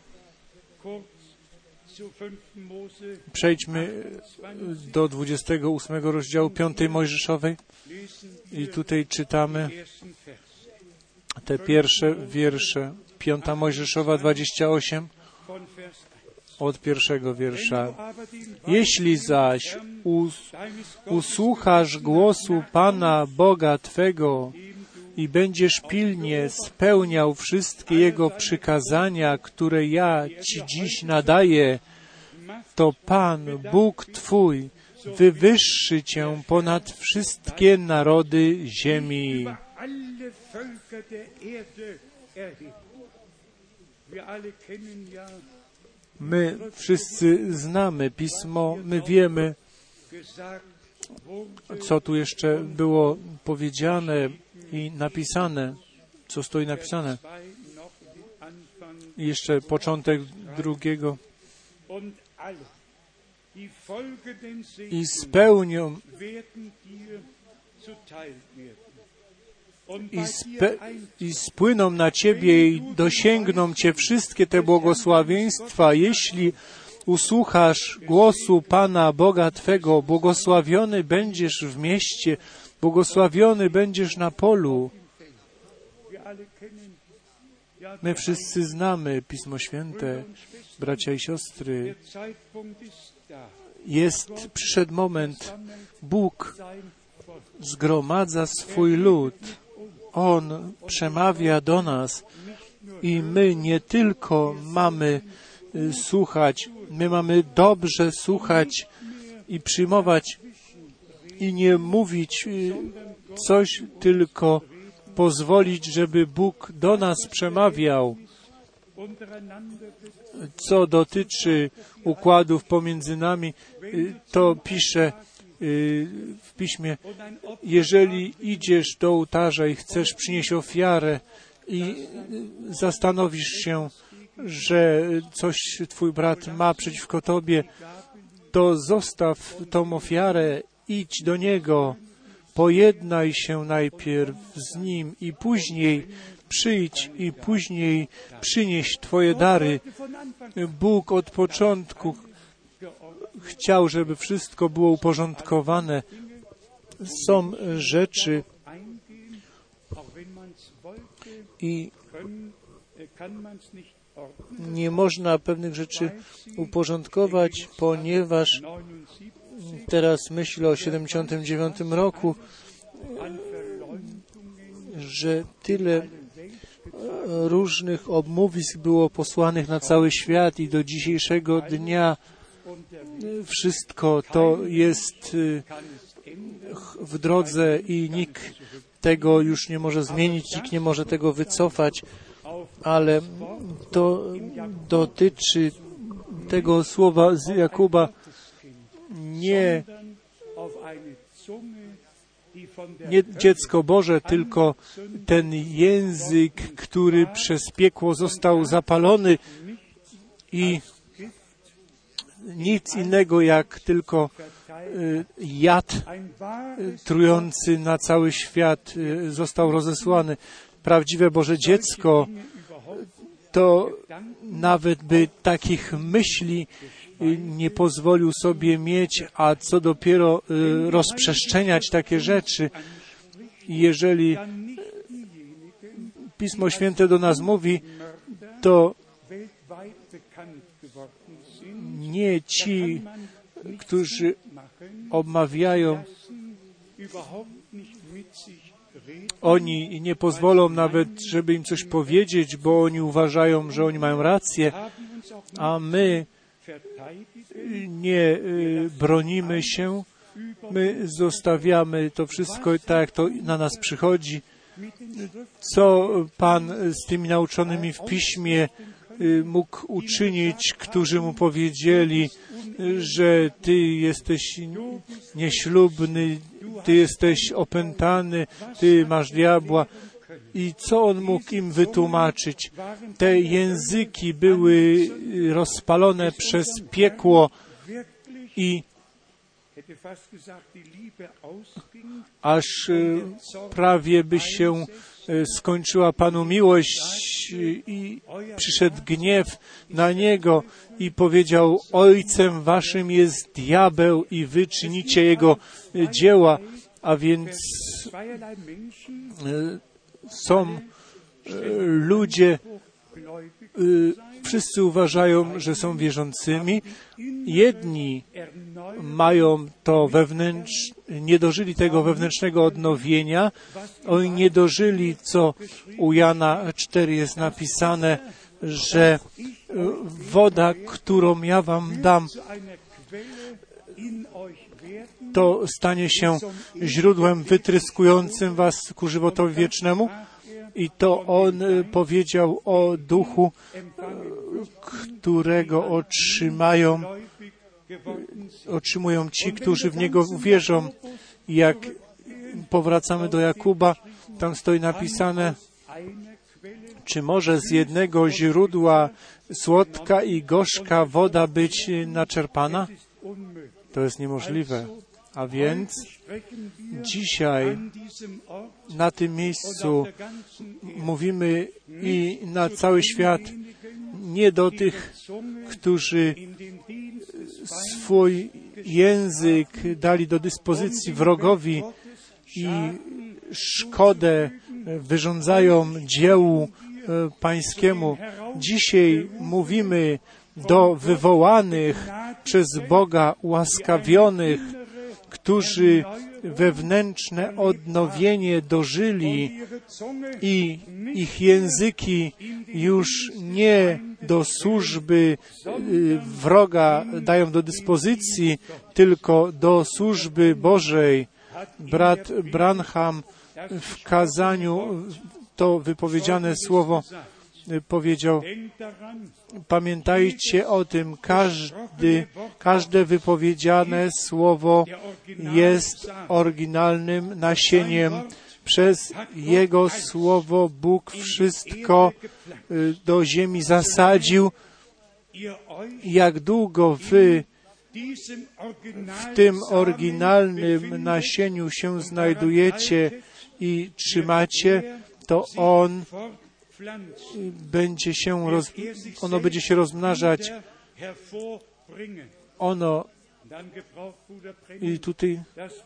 Przejdźmy do dwudziestego ósmego rozdziału piątej Mojżeszowej i tutaj czytamy te pierwsze wiersze. Piąta Mojżeszowa dwadzieścia osiem od pierwszego wiersza. Jeśli zaś us, usłuchasz głosu Pana Boga Twego i będziesz pilnie spełniał wszystkie Jego przykazania, które ja Ci dziś nadaję, to Pan, Bóg Twój, wywyższy Cię ponad wszystkie narody ziemi. My wszyscy znamy Pismo, my wiemy, co tu jeszcze było powiedziane i napisane, co stoi napisane. I jeszcze początek drugiego. I spełnią i, spe, i spłyną na Ciebie i dosięgną Cię wszystkie te błogosławieństwa, jeśli usłuchasz głosu Pana Boga Twego. Błogosławiony będziesz w mieście, błogosławiony będziesz na polu. My wszyscy znamy Pismo Święte, bracia i siostry. Jest, przyszedł moment, Bóg zgromadza swój lud. On przemawia do nas i my nie tylko mamy słuchać, my mamy dobrze słuchać i przyjmować i nie mówić coś, tylko pozwolić, żeby Bóg do nas przemawiał. Co dotyczy układów pomiędzy nami, to pisze w Piśmie, jeżeli idziesz do ołtarza i chcesz przynieść ofiarę i zastanowisz się, że coś Twój brat ma przeciwko Tobie, to zostaw tą ofiarę, idź do niego, pojednaj się najpierw z Nim i później przyjdź i później przynieś Twoje dary. Bóg od początku chciał, żeby wszystko było uporządkowane. Są rzeczy i nie można pewnych rzeczy uporządkować, ponieważ teraz myślę o siedemdziesiątym dziewiątym roku, że tyle różnych obmówisk było posłanych na cały świat i do dzisiejszego dnia wszystko to jest w drodze i nikt tego już nie może zmienić, nikt nie może tego wycofać, ale to dotyczy tego słowa z Jakuba, nie, nie dziecko Boże, tylko ten język, który przez piekło został zapalony i nic innego jak tylko jad trujący na cały świat został rozesłany. Prawdziwe Boże dziecko to nawet by takich myśli nie pozwolił sobie mieć, a co dopiero rozprzestrzeniać takie rzeczy. Jeżeli Pismo Święte do nas mówi, to nie ci, którzy obmawiają, oni nie pozwolą nawet, żeby im coś powiedzieć, bo oni uważają, że oni mają rację, a my nie bronimy się, my zostawiamy to wszystko tak, jak to na nas przychodzi. Co Pan z tymi nauczonymi w Piśmie mógł uczynić, którzy mu powiedzieli, że Ty jesteś nieślubny, Ty jesteś opętany, Ty masz diabła. I co on mógł im wytłumaczyć? Te języki były rozpalone przez piekło i aż prawie by się skończyła Panu miłość i przyszedł gniew na Niego i powiedział, Ojcem Waszym jest diabeł i Wy czynicie Jego dzieła, a więc są ludzie, wszyscy uważają, że są wierzącymi. Jedni mają to wewnętrzne, nie dożyli tego wewnętrznego odnowienia. Oni nie dożyli, co u Jana cztery jest napisane, że woda, którą ja wam dam, to stanie się źródłem wytryskującym was ku żywotowi wiecznemu. I to On powiedział o duchu, którego otrzymają, otrzymują ci, którzy w Niego uwierzą. Jak powracamy do Jakuba, tam stoi napisane, czy może z jednego źródła słodka i gorzka woda być naczerpana? To jest niemożliwe. A więc dzisiaj na tym miejscu mówimy i na cały świat, nie do tych, którzy swój język dali do dyspozycji wrogowi i szkodę wyrządzają dziełu pańskiemu. Dzisiaj mówimy do wywołanych przez Boga ułaskawionych, którzy wewnętrzne odnowienie dożyli i ich języki już nie do służby wroga dają do dyspozycji, tylko do służby Bożej. Brat Branham w kazaniu to wypowiedziane słowo powiedział, pamiętajcie o tym, każdy, każde wypowiedziane słowo jest oryginalnym nasieniem. Przez Jego słowo Bóg wszystko do ziemi zasadził. Jak długo wy w tym oryginalnym nasieniu się znajdujecie i trzymacie, to on będzie się roz, ono będzie się rozmnażać. Ono i tutaj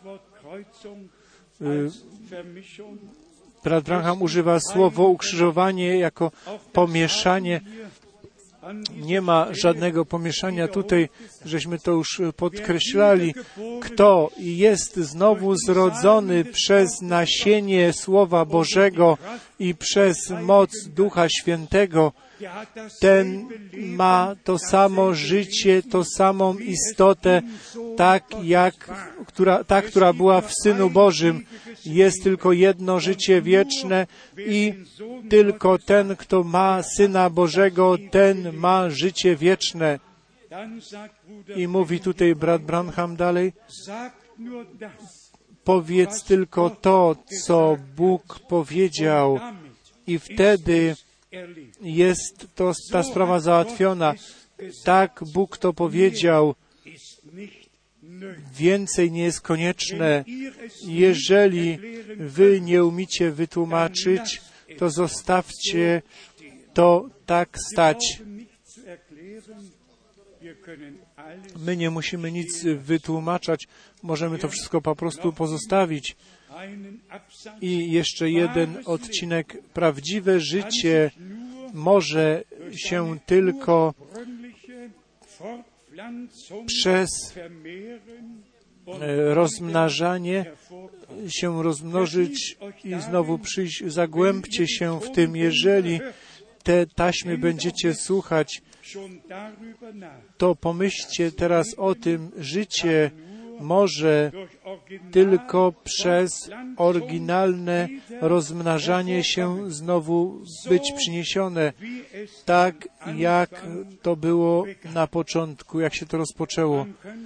y, brat Branham używa słowo ukrzyżowanie jako pomieszanie. Nie ma żadnego pomieszania tutaj, żeśmy to już podkreślali. Kto jest znowu zrodzony przez nasienie Słowa Bożego i przez moc Ducha Świętego, ten ma to samo życie, tą samą istotę, tak jak która, ta, która była w Synu Bożym. Jest tylko jedno życie wieczne i tylko ten, kto ma Syna Bożego, ten ma życie wieczne. I mówi tutaj brat Branham dalej, powiedz tylko to, co Bóg powiedział, i wtedy jest to, ta sprawa załatwiona. Tak Bóg to powiedział. Więcej nie jest konieczne. Jeżeli wy nie umiecie wytłumaczyć, to zostawcie to tak stać. My nie musimy nic wytłumaczać. Możemy to wszystko po prostu pozostawić. I jeszcze jeden odcinek. Prawdziwe życie może się tylko przez rozmnażanie się rozmnożyć i znowu przyjść. Zagłębcie się w tym. Jeżeli te taśmy będziecie słuchać, to pomyślcie teraz o tym. Życie może tylko przez oryginalne rozmnażanie się znowu być przyniesione, tak jak to było na początku, jak się to rozpoczęło.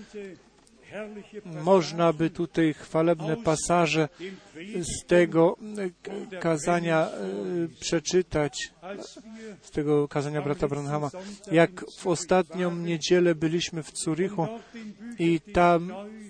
Można by tutaj chwalebne pasaże z tego kazania przeczytać, z tego kazania brata Branhama. Jak w ostatnią niedzielę byliśmy w Zurychu i tam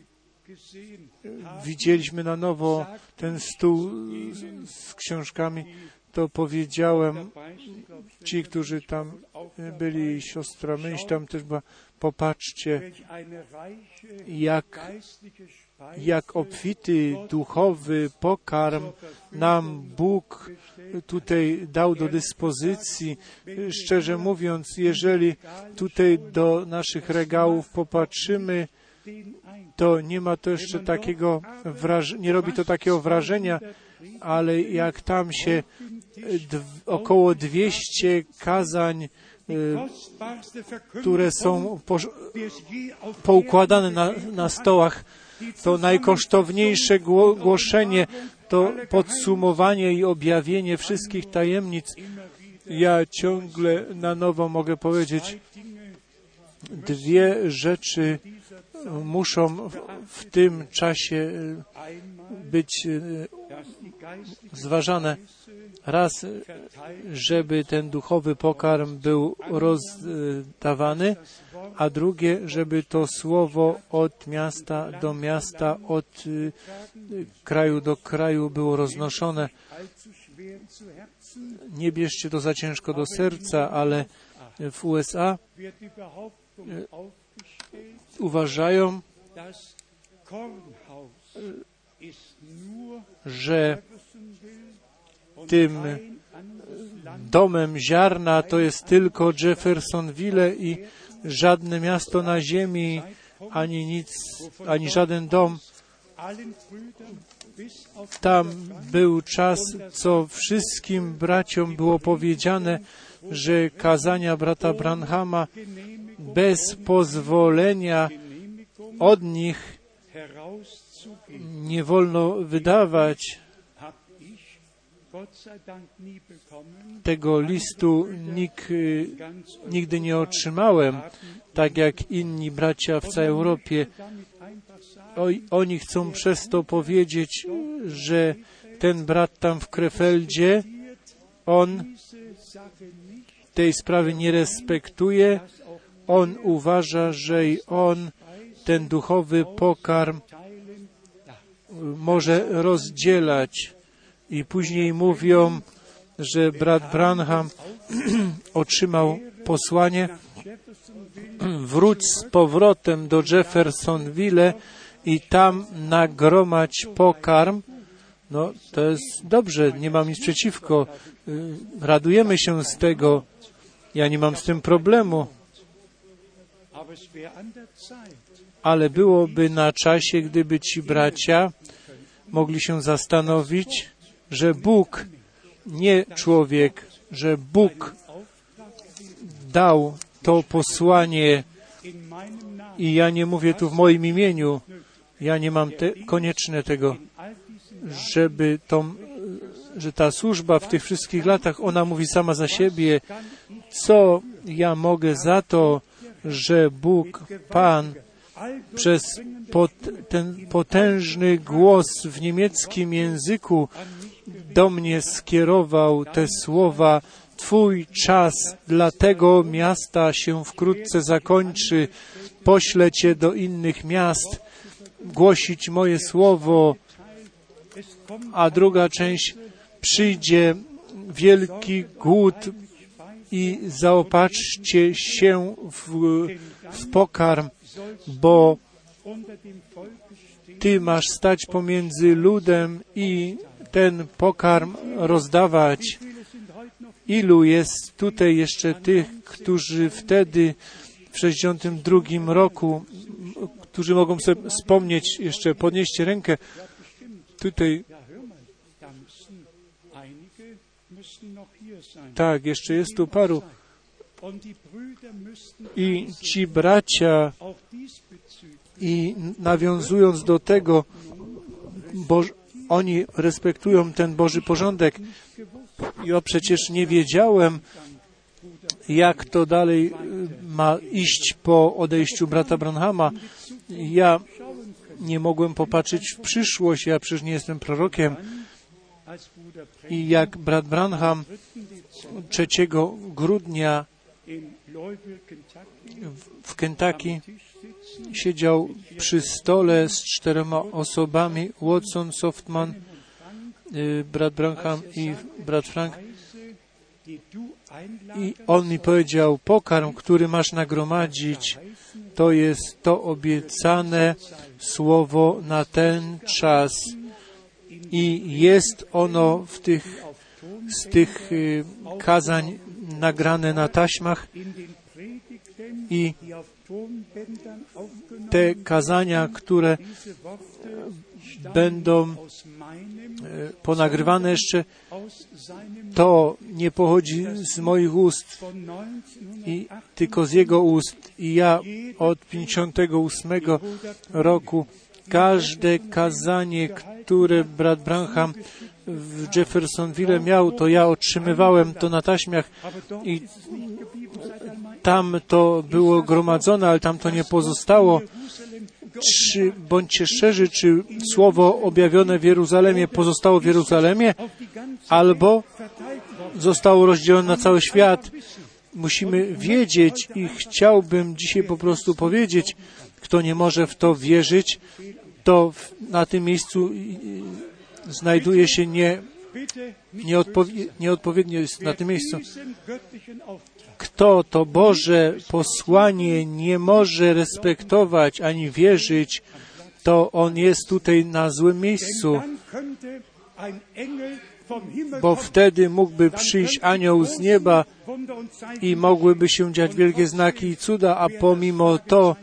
widzieliśmy na nowo ten stół z książkami, to powiedziałem, ci, którzy tam byli, siostra Myśl tam też była, popatrzcie, jak, jak obfity duchowy pokarm nam Bóg tutaj dał do dyspozycji. Szczerze mówiąc, jeżeli tutaj do naszych regałów popatrzymy, to nie ma to jeszcze takiego wraż- nie robi to takiego wrażenia, ale jak tam się d- około dwieście kazań, y, które są po- poukładane na, na stołach, to najkosztowniejsze gło- głoszenie, to podsumowanie i objawienie wszystkich tajemnic. Ja ciągle na nowo mogę powiedzieć, dwie rzeczy muszą w tym czasie być zważane. Raz, żeby ten duchowy pokarm był rozdawany, a drugie, żeby to słowo od miasta do miasta, od kraju do kraju było roznoszone. Nie bierzcie to za ciężko do serca, ale w U S A uważają, że tym domem ziarna to jest tylko Jeffersonville i żadne miasto na ziemi, ani nic, ani żaden dom. Tam był czas, co wszystkim braciom było powiedziane, że kazania brata Branhama bez pozwolenia od nich nie wolno wydawać. Tego listu nikt, nigdy nie otrzymałem, tak jak inni bracia w całej Europie. O, oni chcą przez to powiedzieć, że ten brat tam w Krefeldzie, on tej sprawy nie respektuje. On uważa, że i on ten duchowy pokarm może rozdzielać. I później mówią, że brat Branham otrzymał posłanie: wróć z powrotem do Jeffersonville i tam nagromadź pokarm. No, to jest dobrze, nie mam nic przeciwko. Radujemy się z tego. Ja nie mam z tym problemu. Ale byłoby na czasie, gdyby ci bracia mogli się zastanowić, że Bóg, nie człowiek, że Bóg dał to posłanie i ja nie mówię tu w moim imieniu, ja nie mam te, konieczne tego, żeby tą, że ta służba w tych wszystkich latach, ona mówi sama za siebie, co ja mogę za to, że Bóg, Pan, przez pot, ten potężny głos w niemieckim języku do mnie skierował te słowa: Twój czas dla tego miasta się wkrótce zakończy. Poślę Cię do innych miast, głosić moje słowo, a druga część: przyjdzie wielki głód i zaopatrzcie się w, w pokarm, bo Ty masz stać pomiędzy ludem i ten pokarm rozdawać. Ilu jest tutaj jeszcze tych, którzy wtedy w sześćdziesiątym drugim roku, którzy mogą sobie wspomnieć, jeszcze podnieście rękę. Tutaj tak, jeszcze jest tu paru. I ci bracia, i nawiązując do tego, bo oni respektują ten Boży porządek. Ja przecież nie wiedziałem, jak to dalej ma iść po odejściu brata Branhama. Ja nie mogłem popatrzeć w przyszłość, ja przecież nie jestem prorokiem. I jak brat Branham trzeciego grudnia w Kentucky siedział przy stole z czterema osobami, Watson, Softman, brat Branham i brat Frank, i on mi powiedział: pokarm, który masz nagromadzić, to jest to obiecane słowo na ten czas. I jest ono w tych, z tych y, kazań nagrane na taśmach, i te kazania, które będą ponagrywane jeszcze, to nie pochodzi z moich ust, i tylko z jego ust. I ja od pięćdziesiątego ósmego roku każde kazanie, które brat Branham w Jeffersonville miał, to ja otrzymywałem to na taśmach i tam to było gromadzone, ale tam to nie pozostało. Czy, bądźcie szczerzy, czy słowo objawione w Jeruzalemie pozostało w Jeruzalemie, albo zostało rozdzielone na cały świat. Musimy wiedzieć, i chciałbym dzisiaj po prostu powiedzieć, kto nie może w to wierzyć, to na tym miejscu znajduje się nie, nieodpowie, nieodpowiednio jest na tym miejscu. Kto to Boże posłanie nie może respektować ani wierzyć, to on jest tutaj na złym miejscu, bo wtedy mógłby przyjść anioł z nieba i mogłyby się dziać wielkie znaki i cuda, a pomimo to,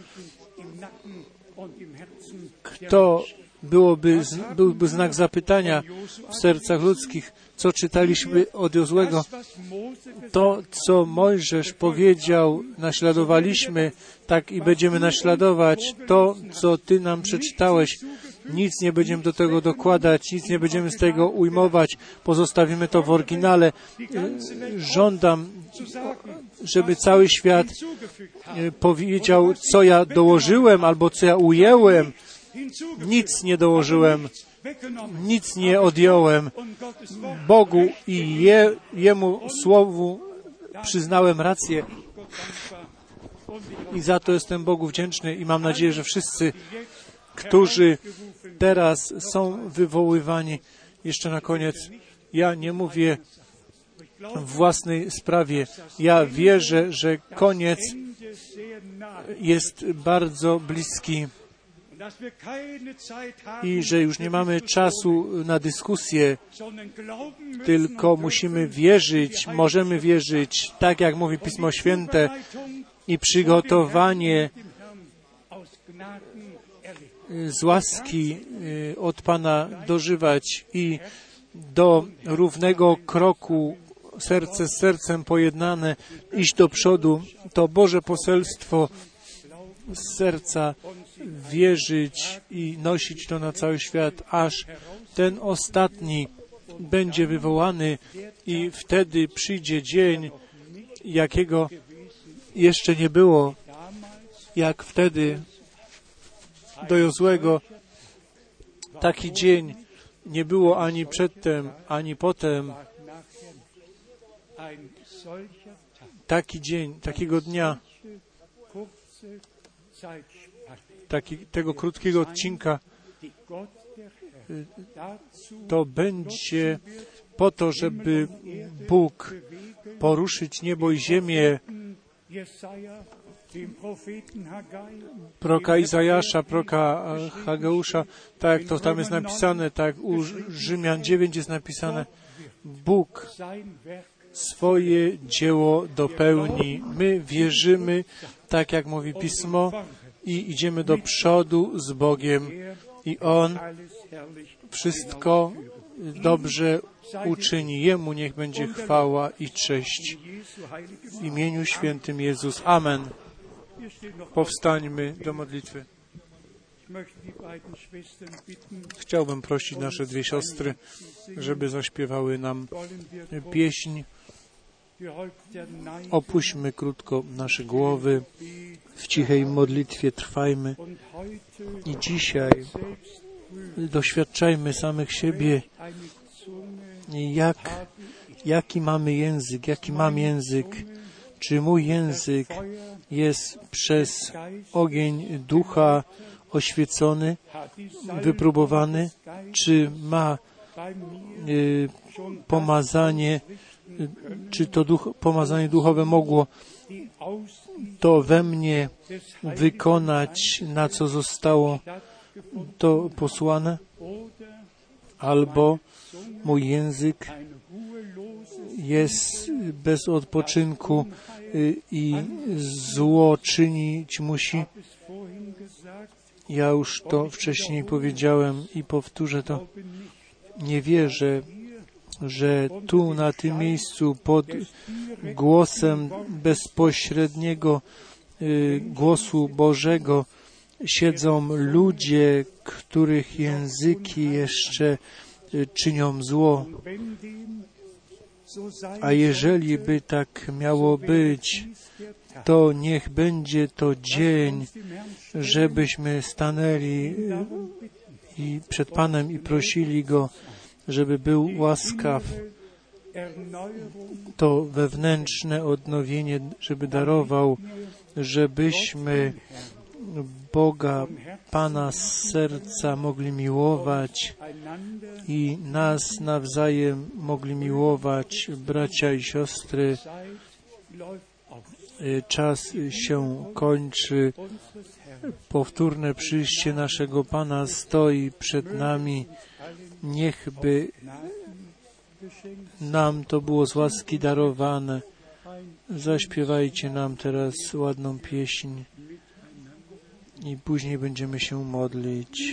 kto byłoby, byłby znak zapytania w sercach ludzkich, co czytaliśmy od Jozłego. To, co Mojżesz powiedział, naśladowaliśmy, tak i będziemy naśladować. To, co Ty nam przeczytałeś, nic nie będziemy do tego dokładać, nic nie będziemy z tego ujmować, pozostawimy to w oryginale. Żądam, żeby cały świat powiedział, co ja dołożyłem albo co ja ujęłem. Nic nie dołożyłem, nic nie odjąłem. Bogu i je, Jemu Słowu przyznałem rację. I za to jestem Bogu wdzięczny i mam nadzieję, że wszyscy, którzy teraz są wywoływani, jeszcze na koniec, ja nie mówię w własnej sprawie. Ja wierzę, że koniec jest bardzo bliski i że już nie mamy czasu na dyskusję, tylko musimy wierzyć, możemy wierzyć, tak jak mówi Pismo Święte, i przygotowanie z łaski od Pana dożywać i do równego kroku, serce z sercem pojednane, iść do przodu, to Boże poselstwo z serca wierzyć i nosić to na cały świat, aż ten ostatni będzie wywołany i wtedy przyjdzie dzień, jakiego jeszcze nie było, jak wtedy do Jozłego. Taki dzień nie było ani przedtem, ani potem. Taki dzień, takiego dnia, taki, tego krótkiego odcinka, to będzie po to, żeby Bóg poruszyć niebo i ziemię. Proka Izajasza, proka Hageusza, tak jak to tam jest napisane, tak u Rzymian dziewięć jest napisane, Bóg swoje dzieło dopełni. My wierzymy, tak jak mówi Pismo, i idziemy do przodu z Bogiem i On wszystko dobrze uczyni. Jemu niech będzie chwała i cześć. W imieniu świętym Jezus. Amen. Powstańmy do modlitwy. Chciałbym prosić nasze dwie siostry, żeby zaśpiewały nam pieśń. Opuśćmy krótko nasze głowy, w cichej modlitwie trwajmy i dzisiaj doświadczajmy samych siebie, jak, jaki mamy język, jaki mam język, czy mój język jest przez ogień ducha oświecony, wypróbowany, czy ma y, pomazanie, y, czy to duch, pomazanie duchowe mogło to we mnie wykonać, na co zostało to posłane, albo mój język jest bez odpoczynku i zło czynić musi. Ja już to wcześniej powiedziałem i powtórzę to. Nie wierzę, że tu na tym miejscu pod głosem bezpośredniego y, głosu Bożego siedzą ludzie, których języki jeszcze y, czynią zło. A jeżeli by tak miało być, to niech będzie to dzień, żebyśmy stanęli i przed Panem i prosili Go, żeby był łaskaw, to wewnętrzne odnowienie, żeby darował, żebyśmy Boga, Pana z serca mogli miłować i nas nawzajem mogli miłować, bracia i siostry. Czas się kończy. Powtórne przyjście naszego Pana stoi przed nami. Niechby nam to było z łaski darowane. Zaśpiewajcie nam teraz ładną pieśń i później będziemy się modlić.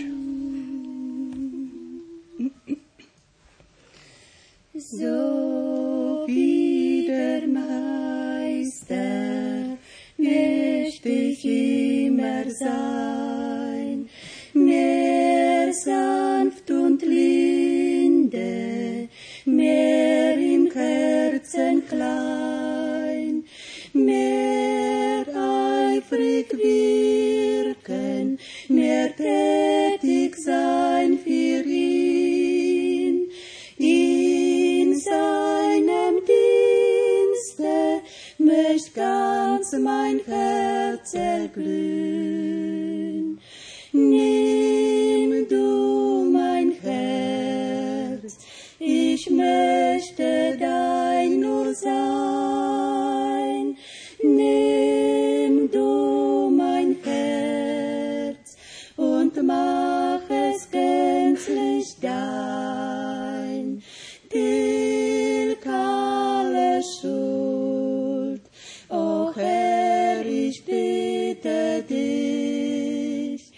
So wie der Meister mächtig immer sein, mehr sanft und linde, mehr im Herzen klein, mehr eifrig wirken, mehr tätig sein für ihn. In seinem Dienste möcht ganz mein Herz Herz erglühen. Nimm du mein Herz, ich möchte dein nur sein. Nimm du mein Herz und mach es gänzlich dein. Tilg alle Schuld, o Herr, ich bitte dich,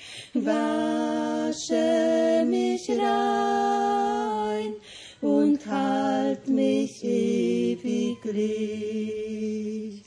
wasche mich rein und halt mich ewiglich.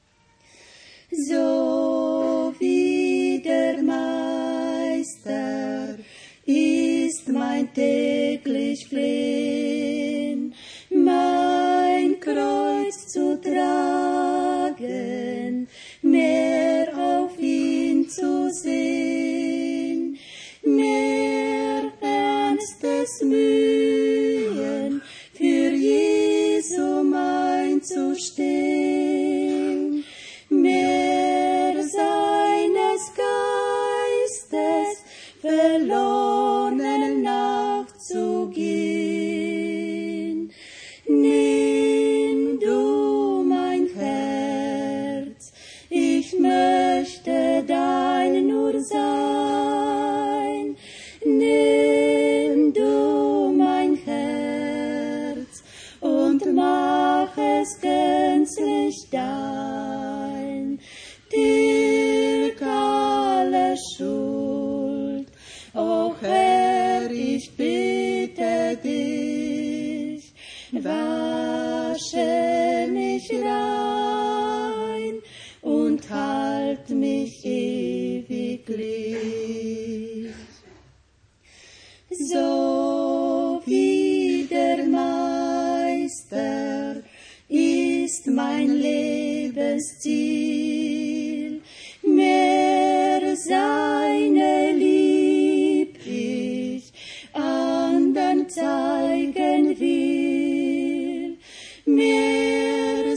So wie der Meister ist mein täglich Flehen, mein Kreuz zu tragen, mehr auf ihn zu sehen, mehr ernstes Mühen für Jesum einzustehen, mehr seines Geistes verloren nachzugehen. Nimm du mein Herz, ich möchte dein nur sein. Nimm du mein Herz und mach es gänzlich dein. Tilg alle Schuld, o Herr, ich bitte dich, wasche mich rein und halt mich ewiglich. So wie der Meister ist mein Lebensziel, mehr seine Lieb ich andern zeigen will, mehr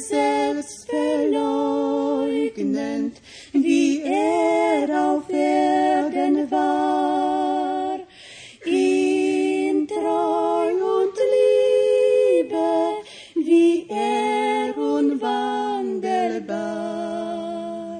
selbstverleugnend, wie er auf Erden war, in Treu und Liebe, wie er unwandelbar.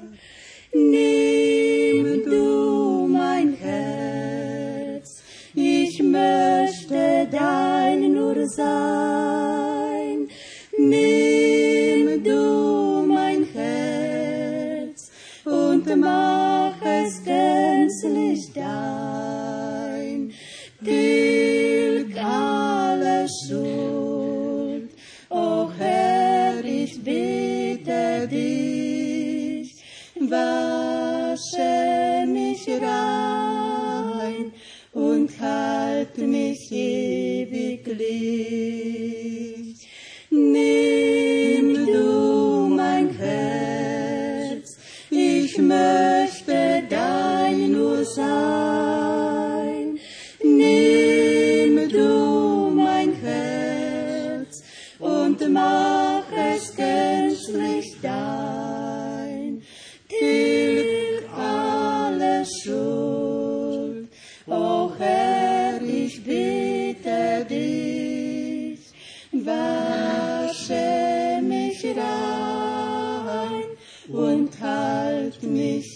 Nimm du mein Herz, ich möchte dein nur sein. Nimm du mein Herz und mach es gänzlich dein. Tilg alle Schuld, o Herr, ich bitte dich, wasche mich rein und halt mich ewiglich. Nimm du mein Herz, ich möchte dein nur sein. Nimm du mein Herz und mach es gänzlich dein. Tilg alle Schuld, o Herr, ich bitte dich, wasche mich rein und halt mich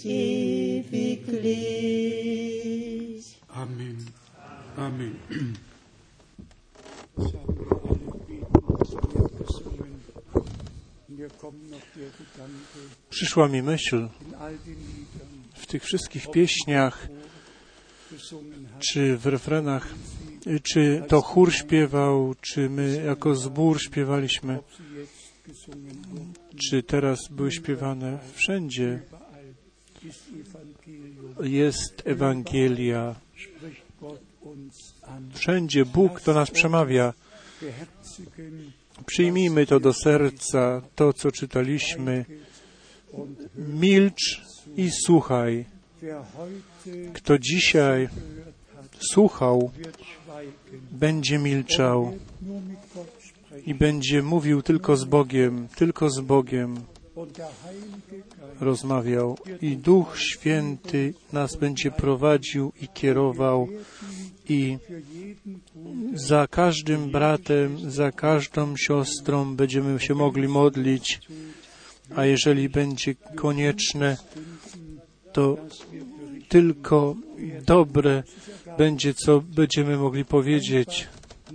ewiglich. Amen. Amen. Przyszła mi myśl w tych wszystkich pieśniach, czy w refrenach, czy to chór śpiewał, czy my jako zbór śpiewaliśmy, czy teraz były śpiewane. Wszędzie jest Ewangelia. Wszędzie Bóg do nas przemawia. Przyjmijmy to do serca, to, co czytaliśmy. Milcz i słuchaj. Kto dzisiaj słuchał, będzie milczał i będzie mówił tylko z Bogiem, tylko z Bogiem. rozmawiał i Duch Święty nas będzie prowadził i kierował i za każdym bratem, za każdą siostrą będziemy się mogli modlić, a jeżeli będzie konieczne, to tylko dobre będzie, co będziemy mogli powiedzieć.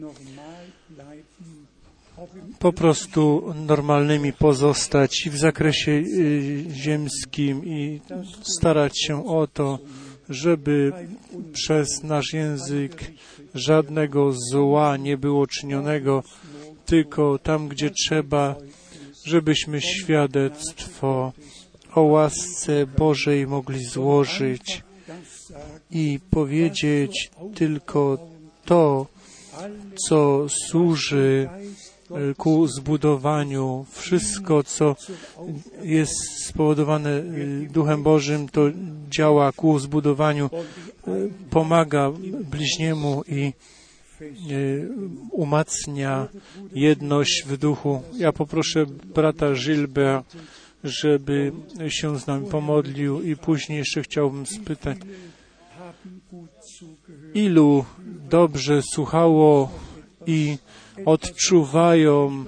Po prostu normalnymi pozostać i w zakresie y, ziemskim i starać się o to, żeby przez nasz język żadnego zła nie było czynionego, tylko tam, gdzie trzeba, żebyśmy świadectwo o łasce Bożej mogli złożyć i powiedzieć tylko to, co służy ku zbudowaniu. Wszystko, co jest spowodowane Duchem Bożym, to działa ku zbudowaniu, pomaga bliźniemu i umacnia jedność w duchu. Ja poproszę brata Gilbert, żeby się z nami pomodlił i później jeszcze chciałbym spytać, ilu dobrze słuchało i odczuwają.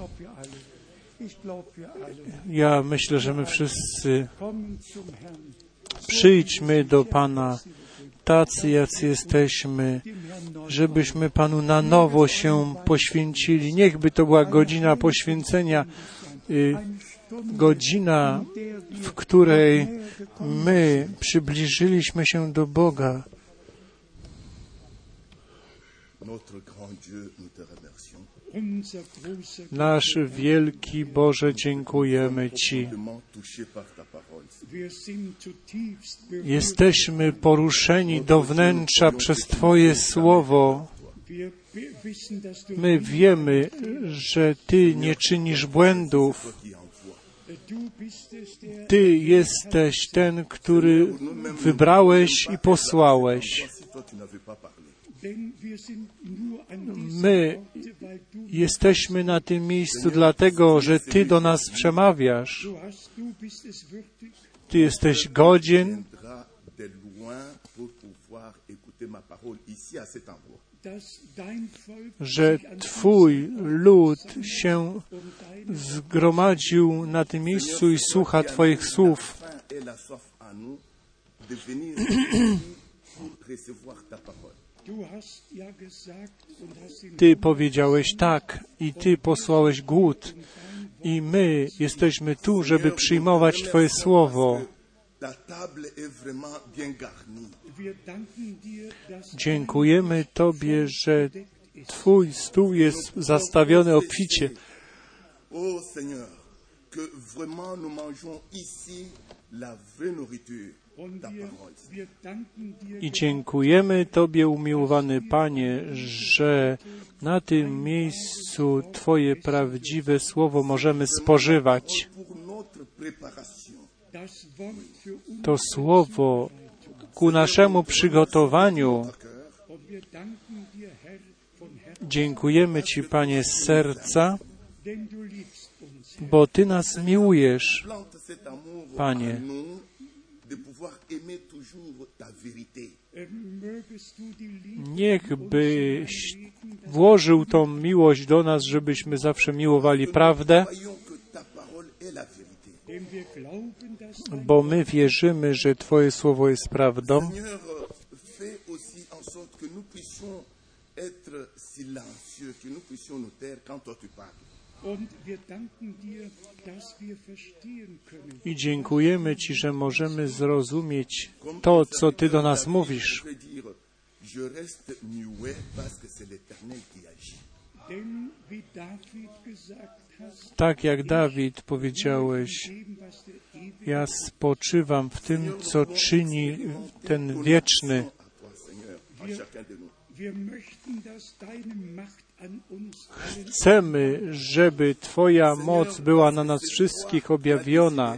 Ja myślę, że my wszyscy przyjdźmy do Pana tacy, jacy jesteśmy, żebyśmy Panu na nowo się poświęcili. Niechby to była godzina poświęcenia, y, godzina, w której my przybliżyliśmy się do Boga. Nasz wielki Boże, dziękujemy Ci. Jesteśmy poruszeni do wnętrza przez Twoje Słowo. My wiemy, że Ty nie czynisz błędów. Ty jesteś ten, który wybrałeś i posłałeś. My jesteśmy na tym miejscu dlatego, że Ty do nas przemawiasz. Ty jesteś godzien, że Twój lud się zgromadził na tym miejscu i słucha Twoich słów. Ty powiedziałeś tak i Ty posłałeś głód i my jesteśmy tu, żeby przyjmować Twoje słowo. Dziękujemy Tobie, że Twój stół jest zastawiony obficie. I dziękujemy Tobie, umiłowany Panie, że na tym miejscu Twoje prawdziwe słowo możemy spożywać. To słowo ku naszemu przygotowaniu. Dziękujemy Ci, Panie, z serca, bo Ty nas miłujesz, Panie. Niechbyś włożył tą miłość do nas, żebyśmy zawsze miłowali prawdę, bo my wierzymy, że Twoje słowo jest prawdą. I dziękujemy Ci, że możemy zrozumieć to, co Ty do nas mówisz. Tak jak Dawid powiedziałeś, ja spoczywam w tym, co czyni ten wieczny. Chcemy, żeby Twoja moc była na nas wszystkich objawiona.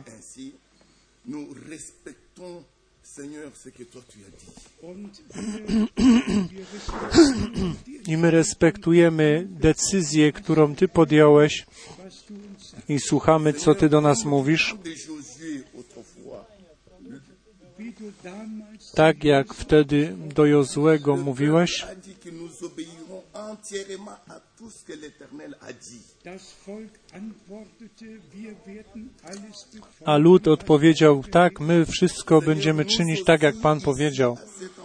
I my respektujemy decyzję, którą Ty podjąłeś i słuchamy, co Ty do nas mówisz. Tak jak wtedy do Jozłego mówiłeś, a lud odpowiedział, tak, my wszystko będziemy czynić tak, jak Pan powiedział.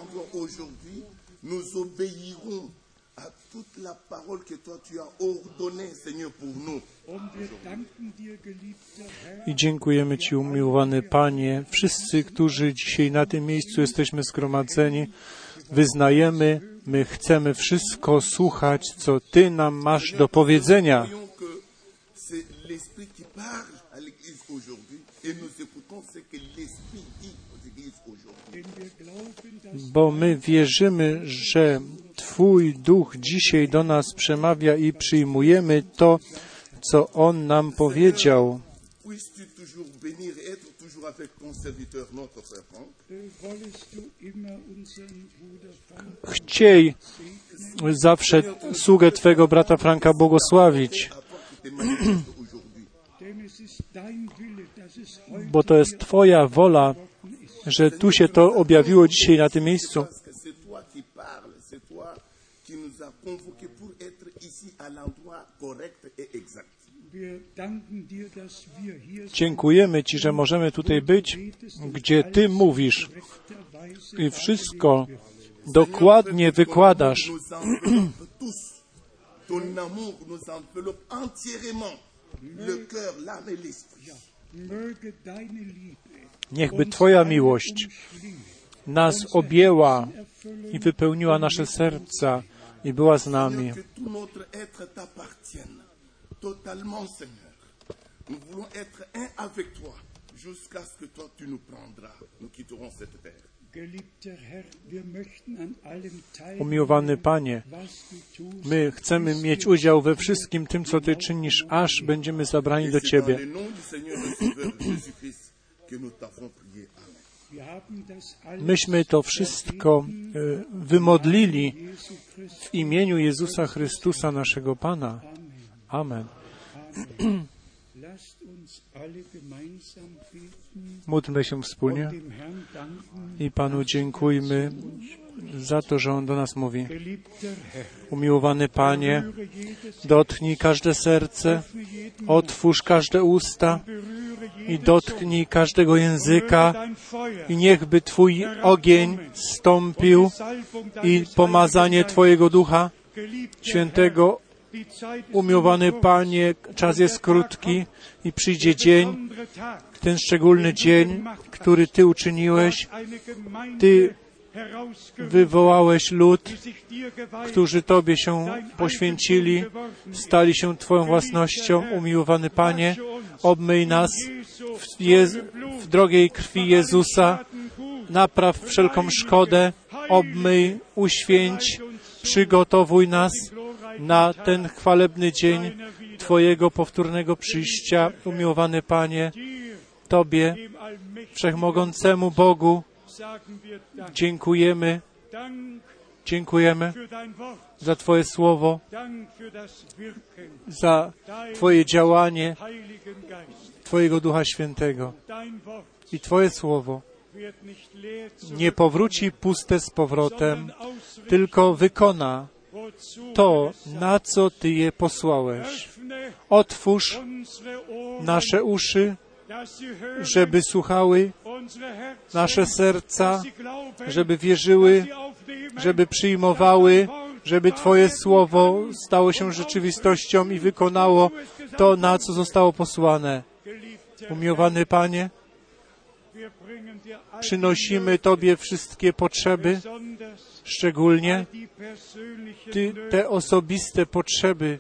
I dziękujemy Ci, umiłowany Panie, wszyscy, którzy dzisiaj na tym miejscu jesteśmy zgromadzeni, wyznajemy, my chcemy wszystko słuchać, co Ty nam masz do powiedzenia. Bo my wierzymy, że Twój Duch dzisiaj do nas przemawia i przyjmujemy to, co On nam powiedział. Chciej zawsze sługę Twego brata Franka błogosławić, bo to jest Twoja wola, że tu się to objawiło dzisiaj na tym miejscu. Dziękujemy Ci, że możemy tutaj być, gdzie Ty mówisz i wszystko dokładnie wykładasz. Niechby Twoja miłość nas objęła i wypełniła nasze serca i była z nami. Umiłowany Panie, my chcemy mieć udział we wszystkim tym, co Ty czynisz, aż będziemy zabrani do Ciebie. Myśmy to wszystko wymodlili w imieniu Jezusa Chrystusa, naszego Pana. Amen. Módlmy się wspólnie i Panu dziękujmy za to, że On do nas mówi. Umiłowany Panie, dotknij każde serce, otwórz każde usta i dotknij każdego języka i niechby Twój ogień zstąpił i pomazanie Twojego Ducha Świętego. Umiłowany Panie, czas jest krótki i przyjdzie dzień, ten szczególny dzień, który Ty uczyniłeś. Ty wywołałeś lud, którzy Tobie się poświęcili, stali się Twoją własnością. Umiłowany Panie, obmyj nas w, Jezu, w drogiej krwi Jezusa, napraw wszelką szkodę, obmyj, uświęć, przygotowuj nas na ten chwalebny dzień Twojego powtórnego przyjścia. Umiłowany Panie, Tobie, Wszechmogącemu Bogu, dziękujemy, dziękujemy za Twoje słowo, za Twoje działanie Twojego Ducha Świętego. I Twoje słowo nie powróci puste z powrotem, tylko wykona to, na co Ty je posłałeś. Otwórz nasze uszy, żeby słuchały, nasze serca, żeby wierzyły, żeby przyjmowały, żeby Twoje słowo stało się rzeczywistością i wykonało to, na co zostało posłane. Umiłowany Panie, przynosimy Tobie wszystkie potrzeby, szczególnie ty, te osobiste potrzeby,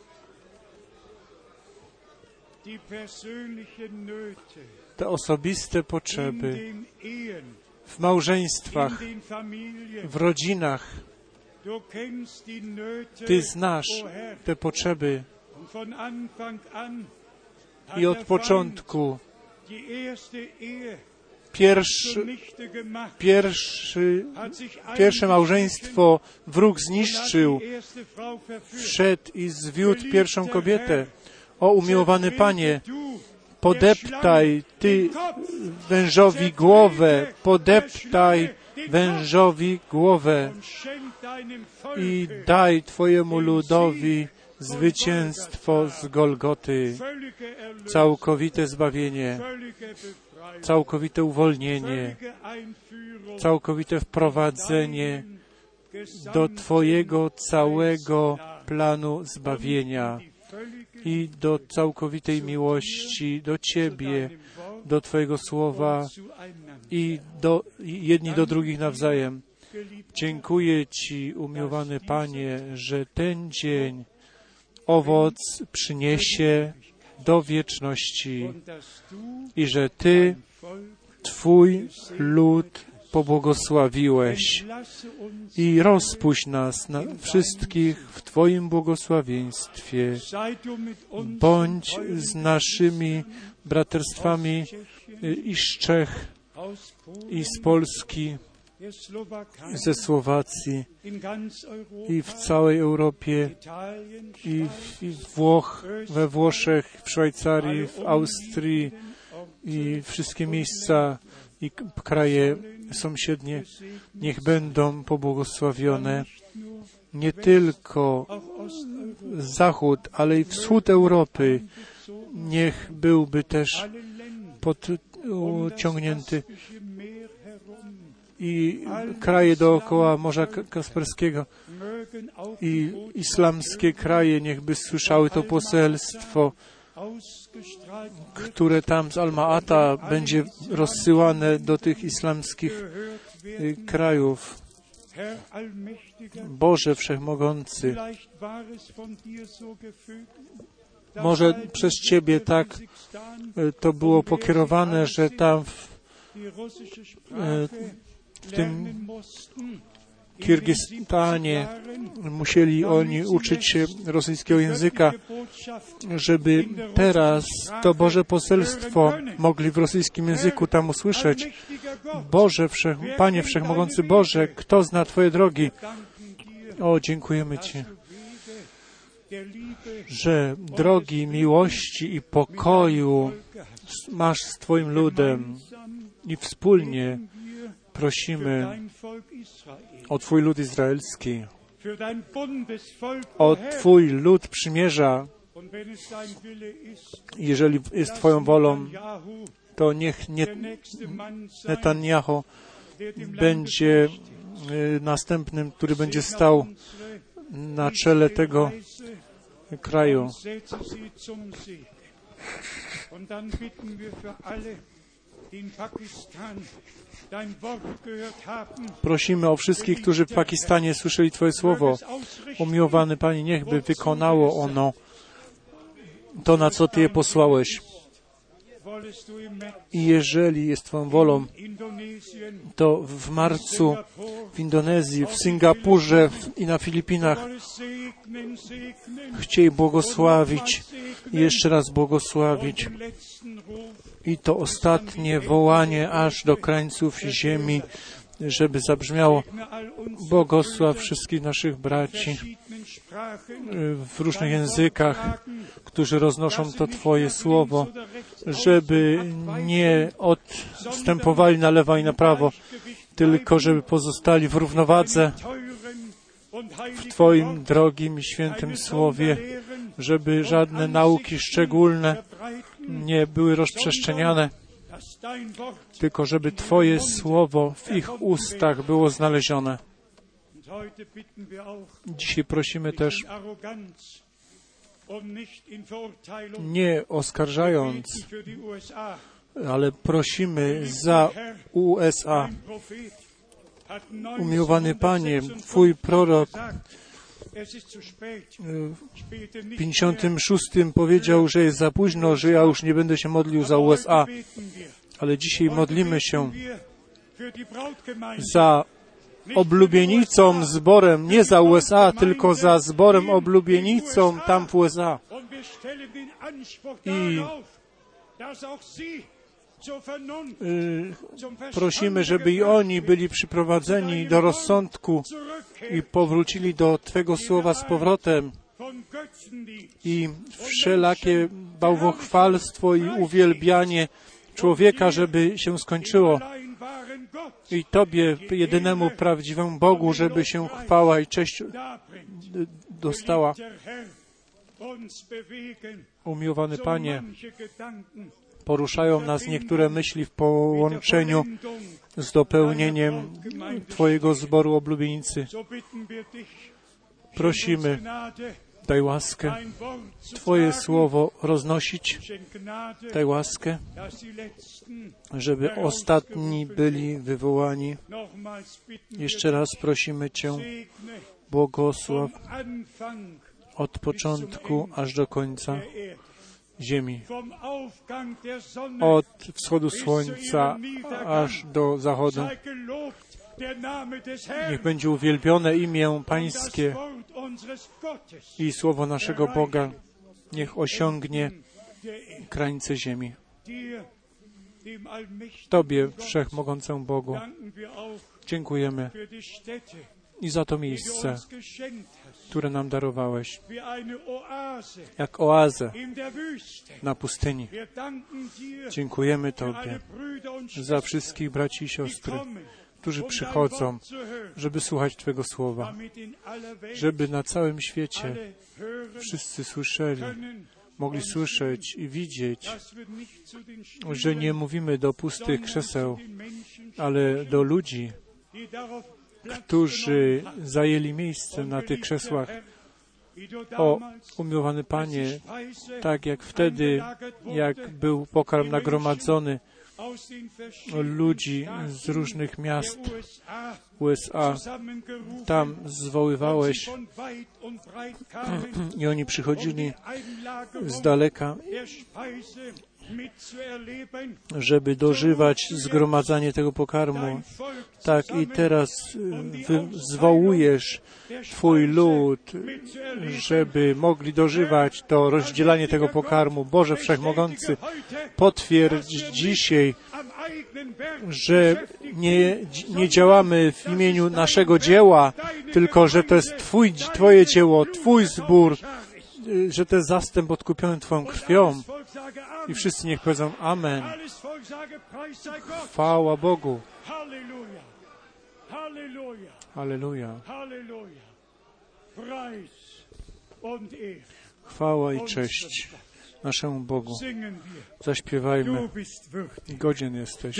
te osobiste potrzeby w małżeństwach, w rodzinach. Ty znasz te potrzeby i od początku Pierwszy, pierwszy, pierwsze małżeństwo wróg zniszczył, wszedł i zwiódł pierwszą kobietę. O umiłowany Panie, podeptaj Ty wężowi głowę, podeptaj wężowi głowę i daj Twojemu ludowi zwycięstwo z Golgoty, całkowite zbawienie, całkowite uwolnienie, całkowite wprowadzenie do Twojego całego planu zbawienia i do całkowitej miłości do Ciebie, do Twojego słowa i do, jedni do drugich nawzajem. Dziękuję Ci, umiłowany Panie, że ten dzień owoc przyniesie do wieczności i że Ty, Twój lud pobłogosławiłeś i rozpuść nas na wszystkich w Twoim błogosławieństwie. Bądź z naszymi braterstwami i z Czech, i z Polski, ze Słowacji, i w całej Europie, i w Włoch, we Włoszech, w Szwajcarii, w Austrii, i wszystkie miejsca i kraje sąsiednie niech będą pobłogosławione. Nie tylko zachód, ale i wschód Europy niech byłby też podciągnięty i kraje dookoła Morza Kasperskiego i islamskie kraje niechby słyszały to poselstwo, które tam z Alma-Ata będzie rozsyłane do tych islamskich krajów. Boże Wszechmogący, może przez Ciebie tak to było pokierowane, że tam w, w tym Kirgistanie musieli oni uczyć się rosyjskiego języka, żeby teraz to Boże poselstwo mogli w rosyjskim języku tam usłyszeć. Boże, Wszech, Panie Wszechmogący Boże, kto zna Twoje drogi? O, dziękujemy Ci, że drogi miłości i pokoju masz z Twoim ludem i wspólnie prosimy o Twój lud izraelski, o Twój lud przymierza. Jeżeli jest Twoją wolą, to niech nie, Netanjahu będzie następnym, który będzie stał na czele tego kraju. Prosimy o wszystkich, którzy w Pakistanie słyszeli Twoje słowo. Umiłowany Panie, niechby wykonało ono to, na co Ty je posłałeś. I jeżeli jest Twoją wolą, to w marcu w Indonezji, w Singapurze i na Filipinach chciej błogosławić i jeszcze raz błogosławić. I to ostatnie wołanie aż do krańców ziemi, żeby zabrzmiało: błogosław wszystkich naszych braci w różnych językach, którzy roznoszą to Twoje słowo, żeby nie odstępowali na lewo i na prawo, tylko żeby pozostali w równowadze w Twoim drogim i świętym słowie, żeby żadne nauki szczególne nie były rozprzestrzeniane, tylko żeby Twoje słowo w ich ustach było znalezione. Dzisiaj prosimy też, nie oskarżając, ale prosimy za U S A. Umiłowany Panie, Twój prorok w pięćdziesiątym szóstym powiedział, że jest za późno, że ja już nie będę się modlił za U S A, ale dzisiaj modlimy się za oblubienicą zborem, nie za U S A, tylko za zborem oblubienicą tam w U S A. I y, prosimy, żeby i oni byli przyprowadzeni do rozsądku i powrócili do Twego słowa z powrotem, i wszelakie bałwochwalstwo i uwielbianie człowieka, żeby się skończyło. I Tobie, jedynemu prawdziwemu Bogu, żeby się chwała i cześć dostała. Umiłowany Panie, poruszają nas niektóre myśli w połączeniu z dopełnieniem Twojego zboru oblubienicy. Prosimy, daj łaskę Twoje słowo roznosić. Daj łaskę, żeby ostatni byli wywołani. Jeszcze raz prosimy Cię, błogosław od początku aż do końca ziemi, od wschodu słońca aż do zachodu. Niech będzie uwielbione imię Pańskie i słowo naszego Boga niech osiągnie krańce ziemi. Tobie, Wszechmogącemu Bogu, dziękujemy i za to miejsce, które nam darowałeś, jak oazę na pustyni. Dziękujemy Tobie za wszystkich braci i siostry, którzy przychodzą, żeby słuchać Twojego słowa, żeby na całym świecie wszyscy słyszeli, mogli słyszeć i widzieć, że nie mówimy do pustych krzeseł, ale do ludzi, którzy zajęli miejsce na tych krzesłach. O, umiłowany Panie, tak jak wtedy, jak był pokarm nagromadzony ludzi z różnych miast U S A, tam zwoływałeś i oni przychodzili z daleka, żeby dożywać zgromadzanie tego pokarmu. Tak i teraz zwołujesz Twój lud, żeby mogli dożywać to rozdzielanie tego pokarmu. Boże Wszechmogący, potwierdź dzisiaj, że nie, nie działamy w imieniu naszego dzieła, tylko że to jest Twój, Twoje dzieło, Twój zbór, że to jest zastęp odkupiony Twoją krwią. I wszyscy niech powiedzą Amen. Chwała Bogu. Halleluja. Chwała i cześć naszemu Bogu. Zaśpiewajmy. Godzien jesteś.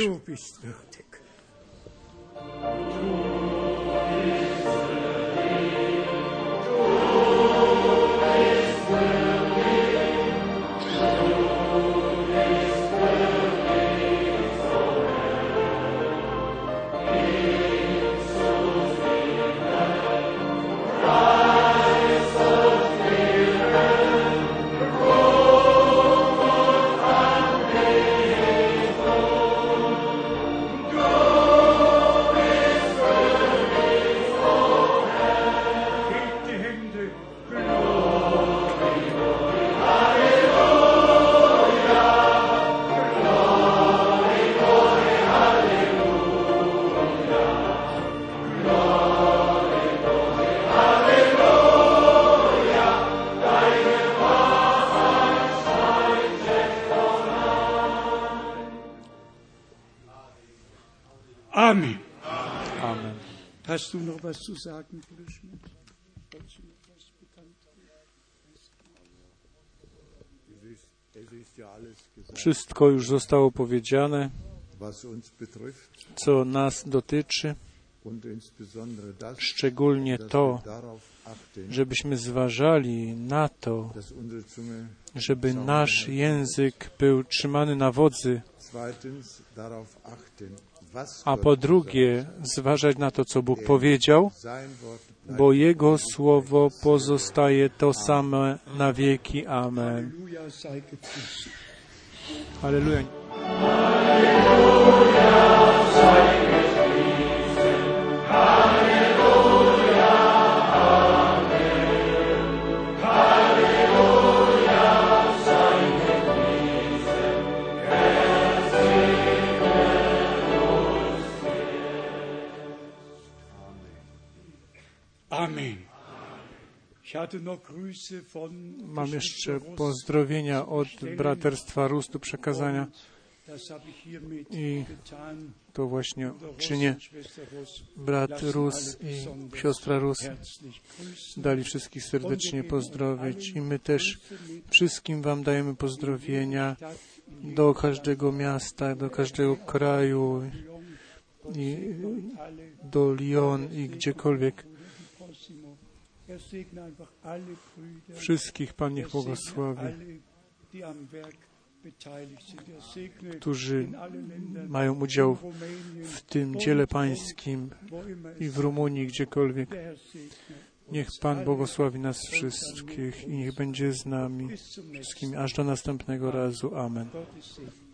Amen. Amen. Hast du noch was zu sagen, Bruder Schmidt? Wolltest du noch was bekannt haben? Wszystko już zostało powiedziane, co nas dotyczy, szczególnie to, żebyśmy zważali na to, żeby nasz język był trzymany na wodzy, a po drugie zważać na to, co Bóg powiedział, bo Jego słowo pozostaje to same na wieki. Amen. Halleluja. Amen. Ich hatte noch Grüße von Mam jeszcze pozdrowienia od Braterstwa Rustu Przekazania das habe ich hiermit i getan. to właśnie Bruder Russ czynię. und Schwester Russ Brat lassen Rus alle i besonders siostra Rus herzlich grüßen. dali wszystkich serdecznie pozdrowić i my też wszystkim Wam dajemy pozdrowienia do każdego miasta, do każdego kraju i do Lyon i gdziekolwiek. Er segne einfach alle Brüder, Wszystkich Pan niech er segne błogosławi, alle, die am Werk beteiligt sind. Er segne którzy in allen Ländern, mają udział in Rumänien, w tym dziele pańskim wo immer i es w Rumunii, gdziekolwiek. der Herr segne. Niech Pan błogosławi nas wszystkich i niech będzie z nami wszystkimi aż do następnego razu. Amen. Gottes Segen.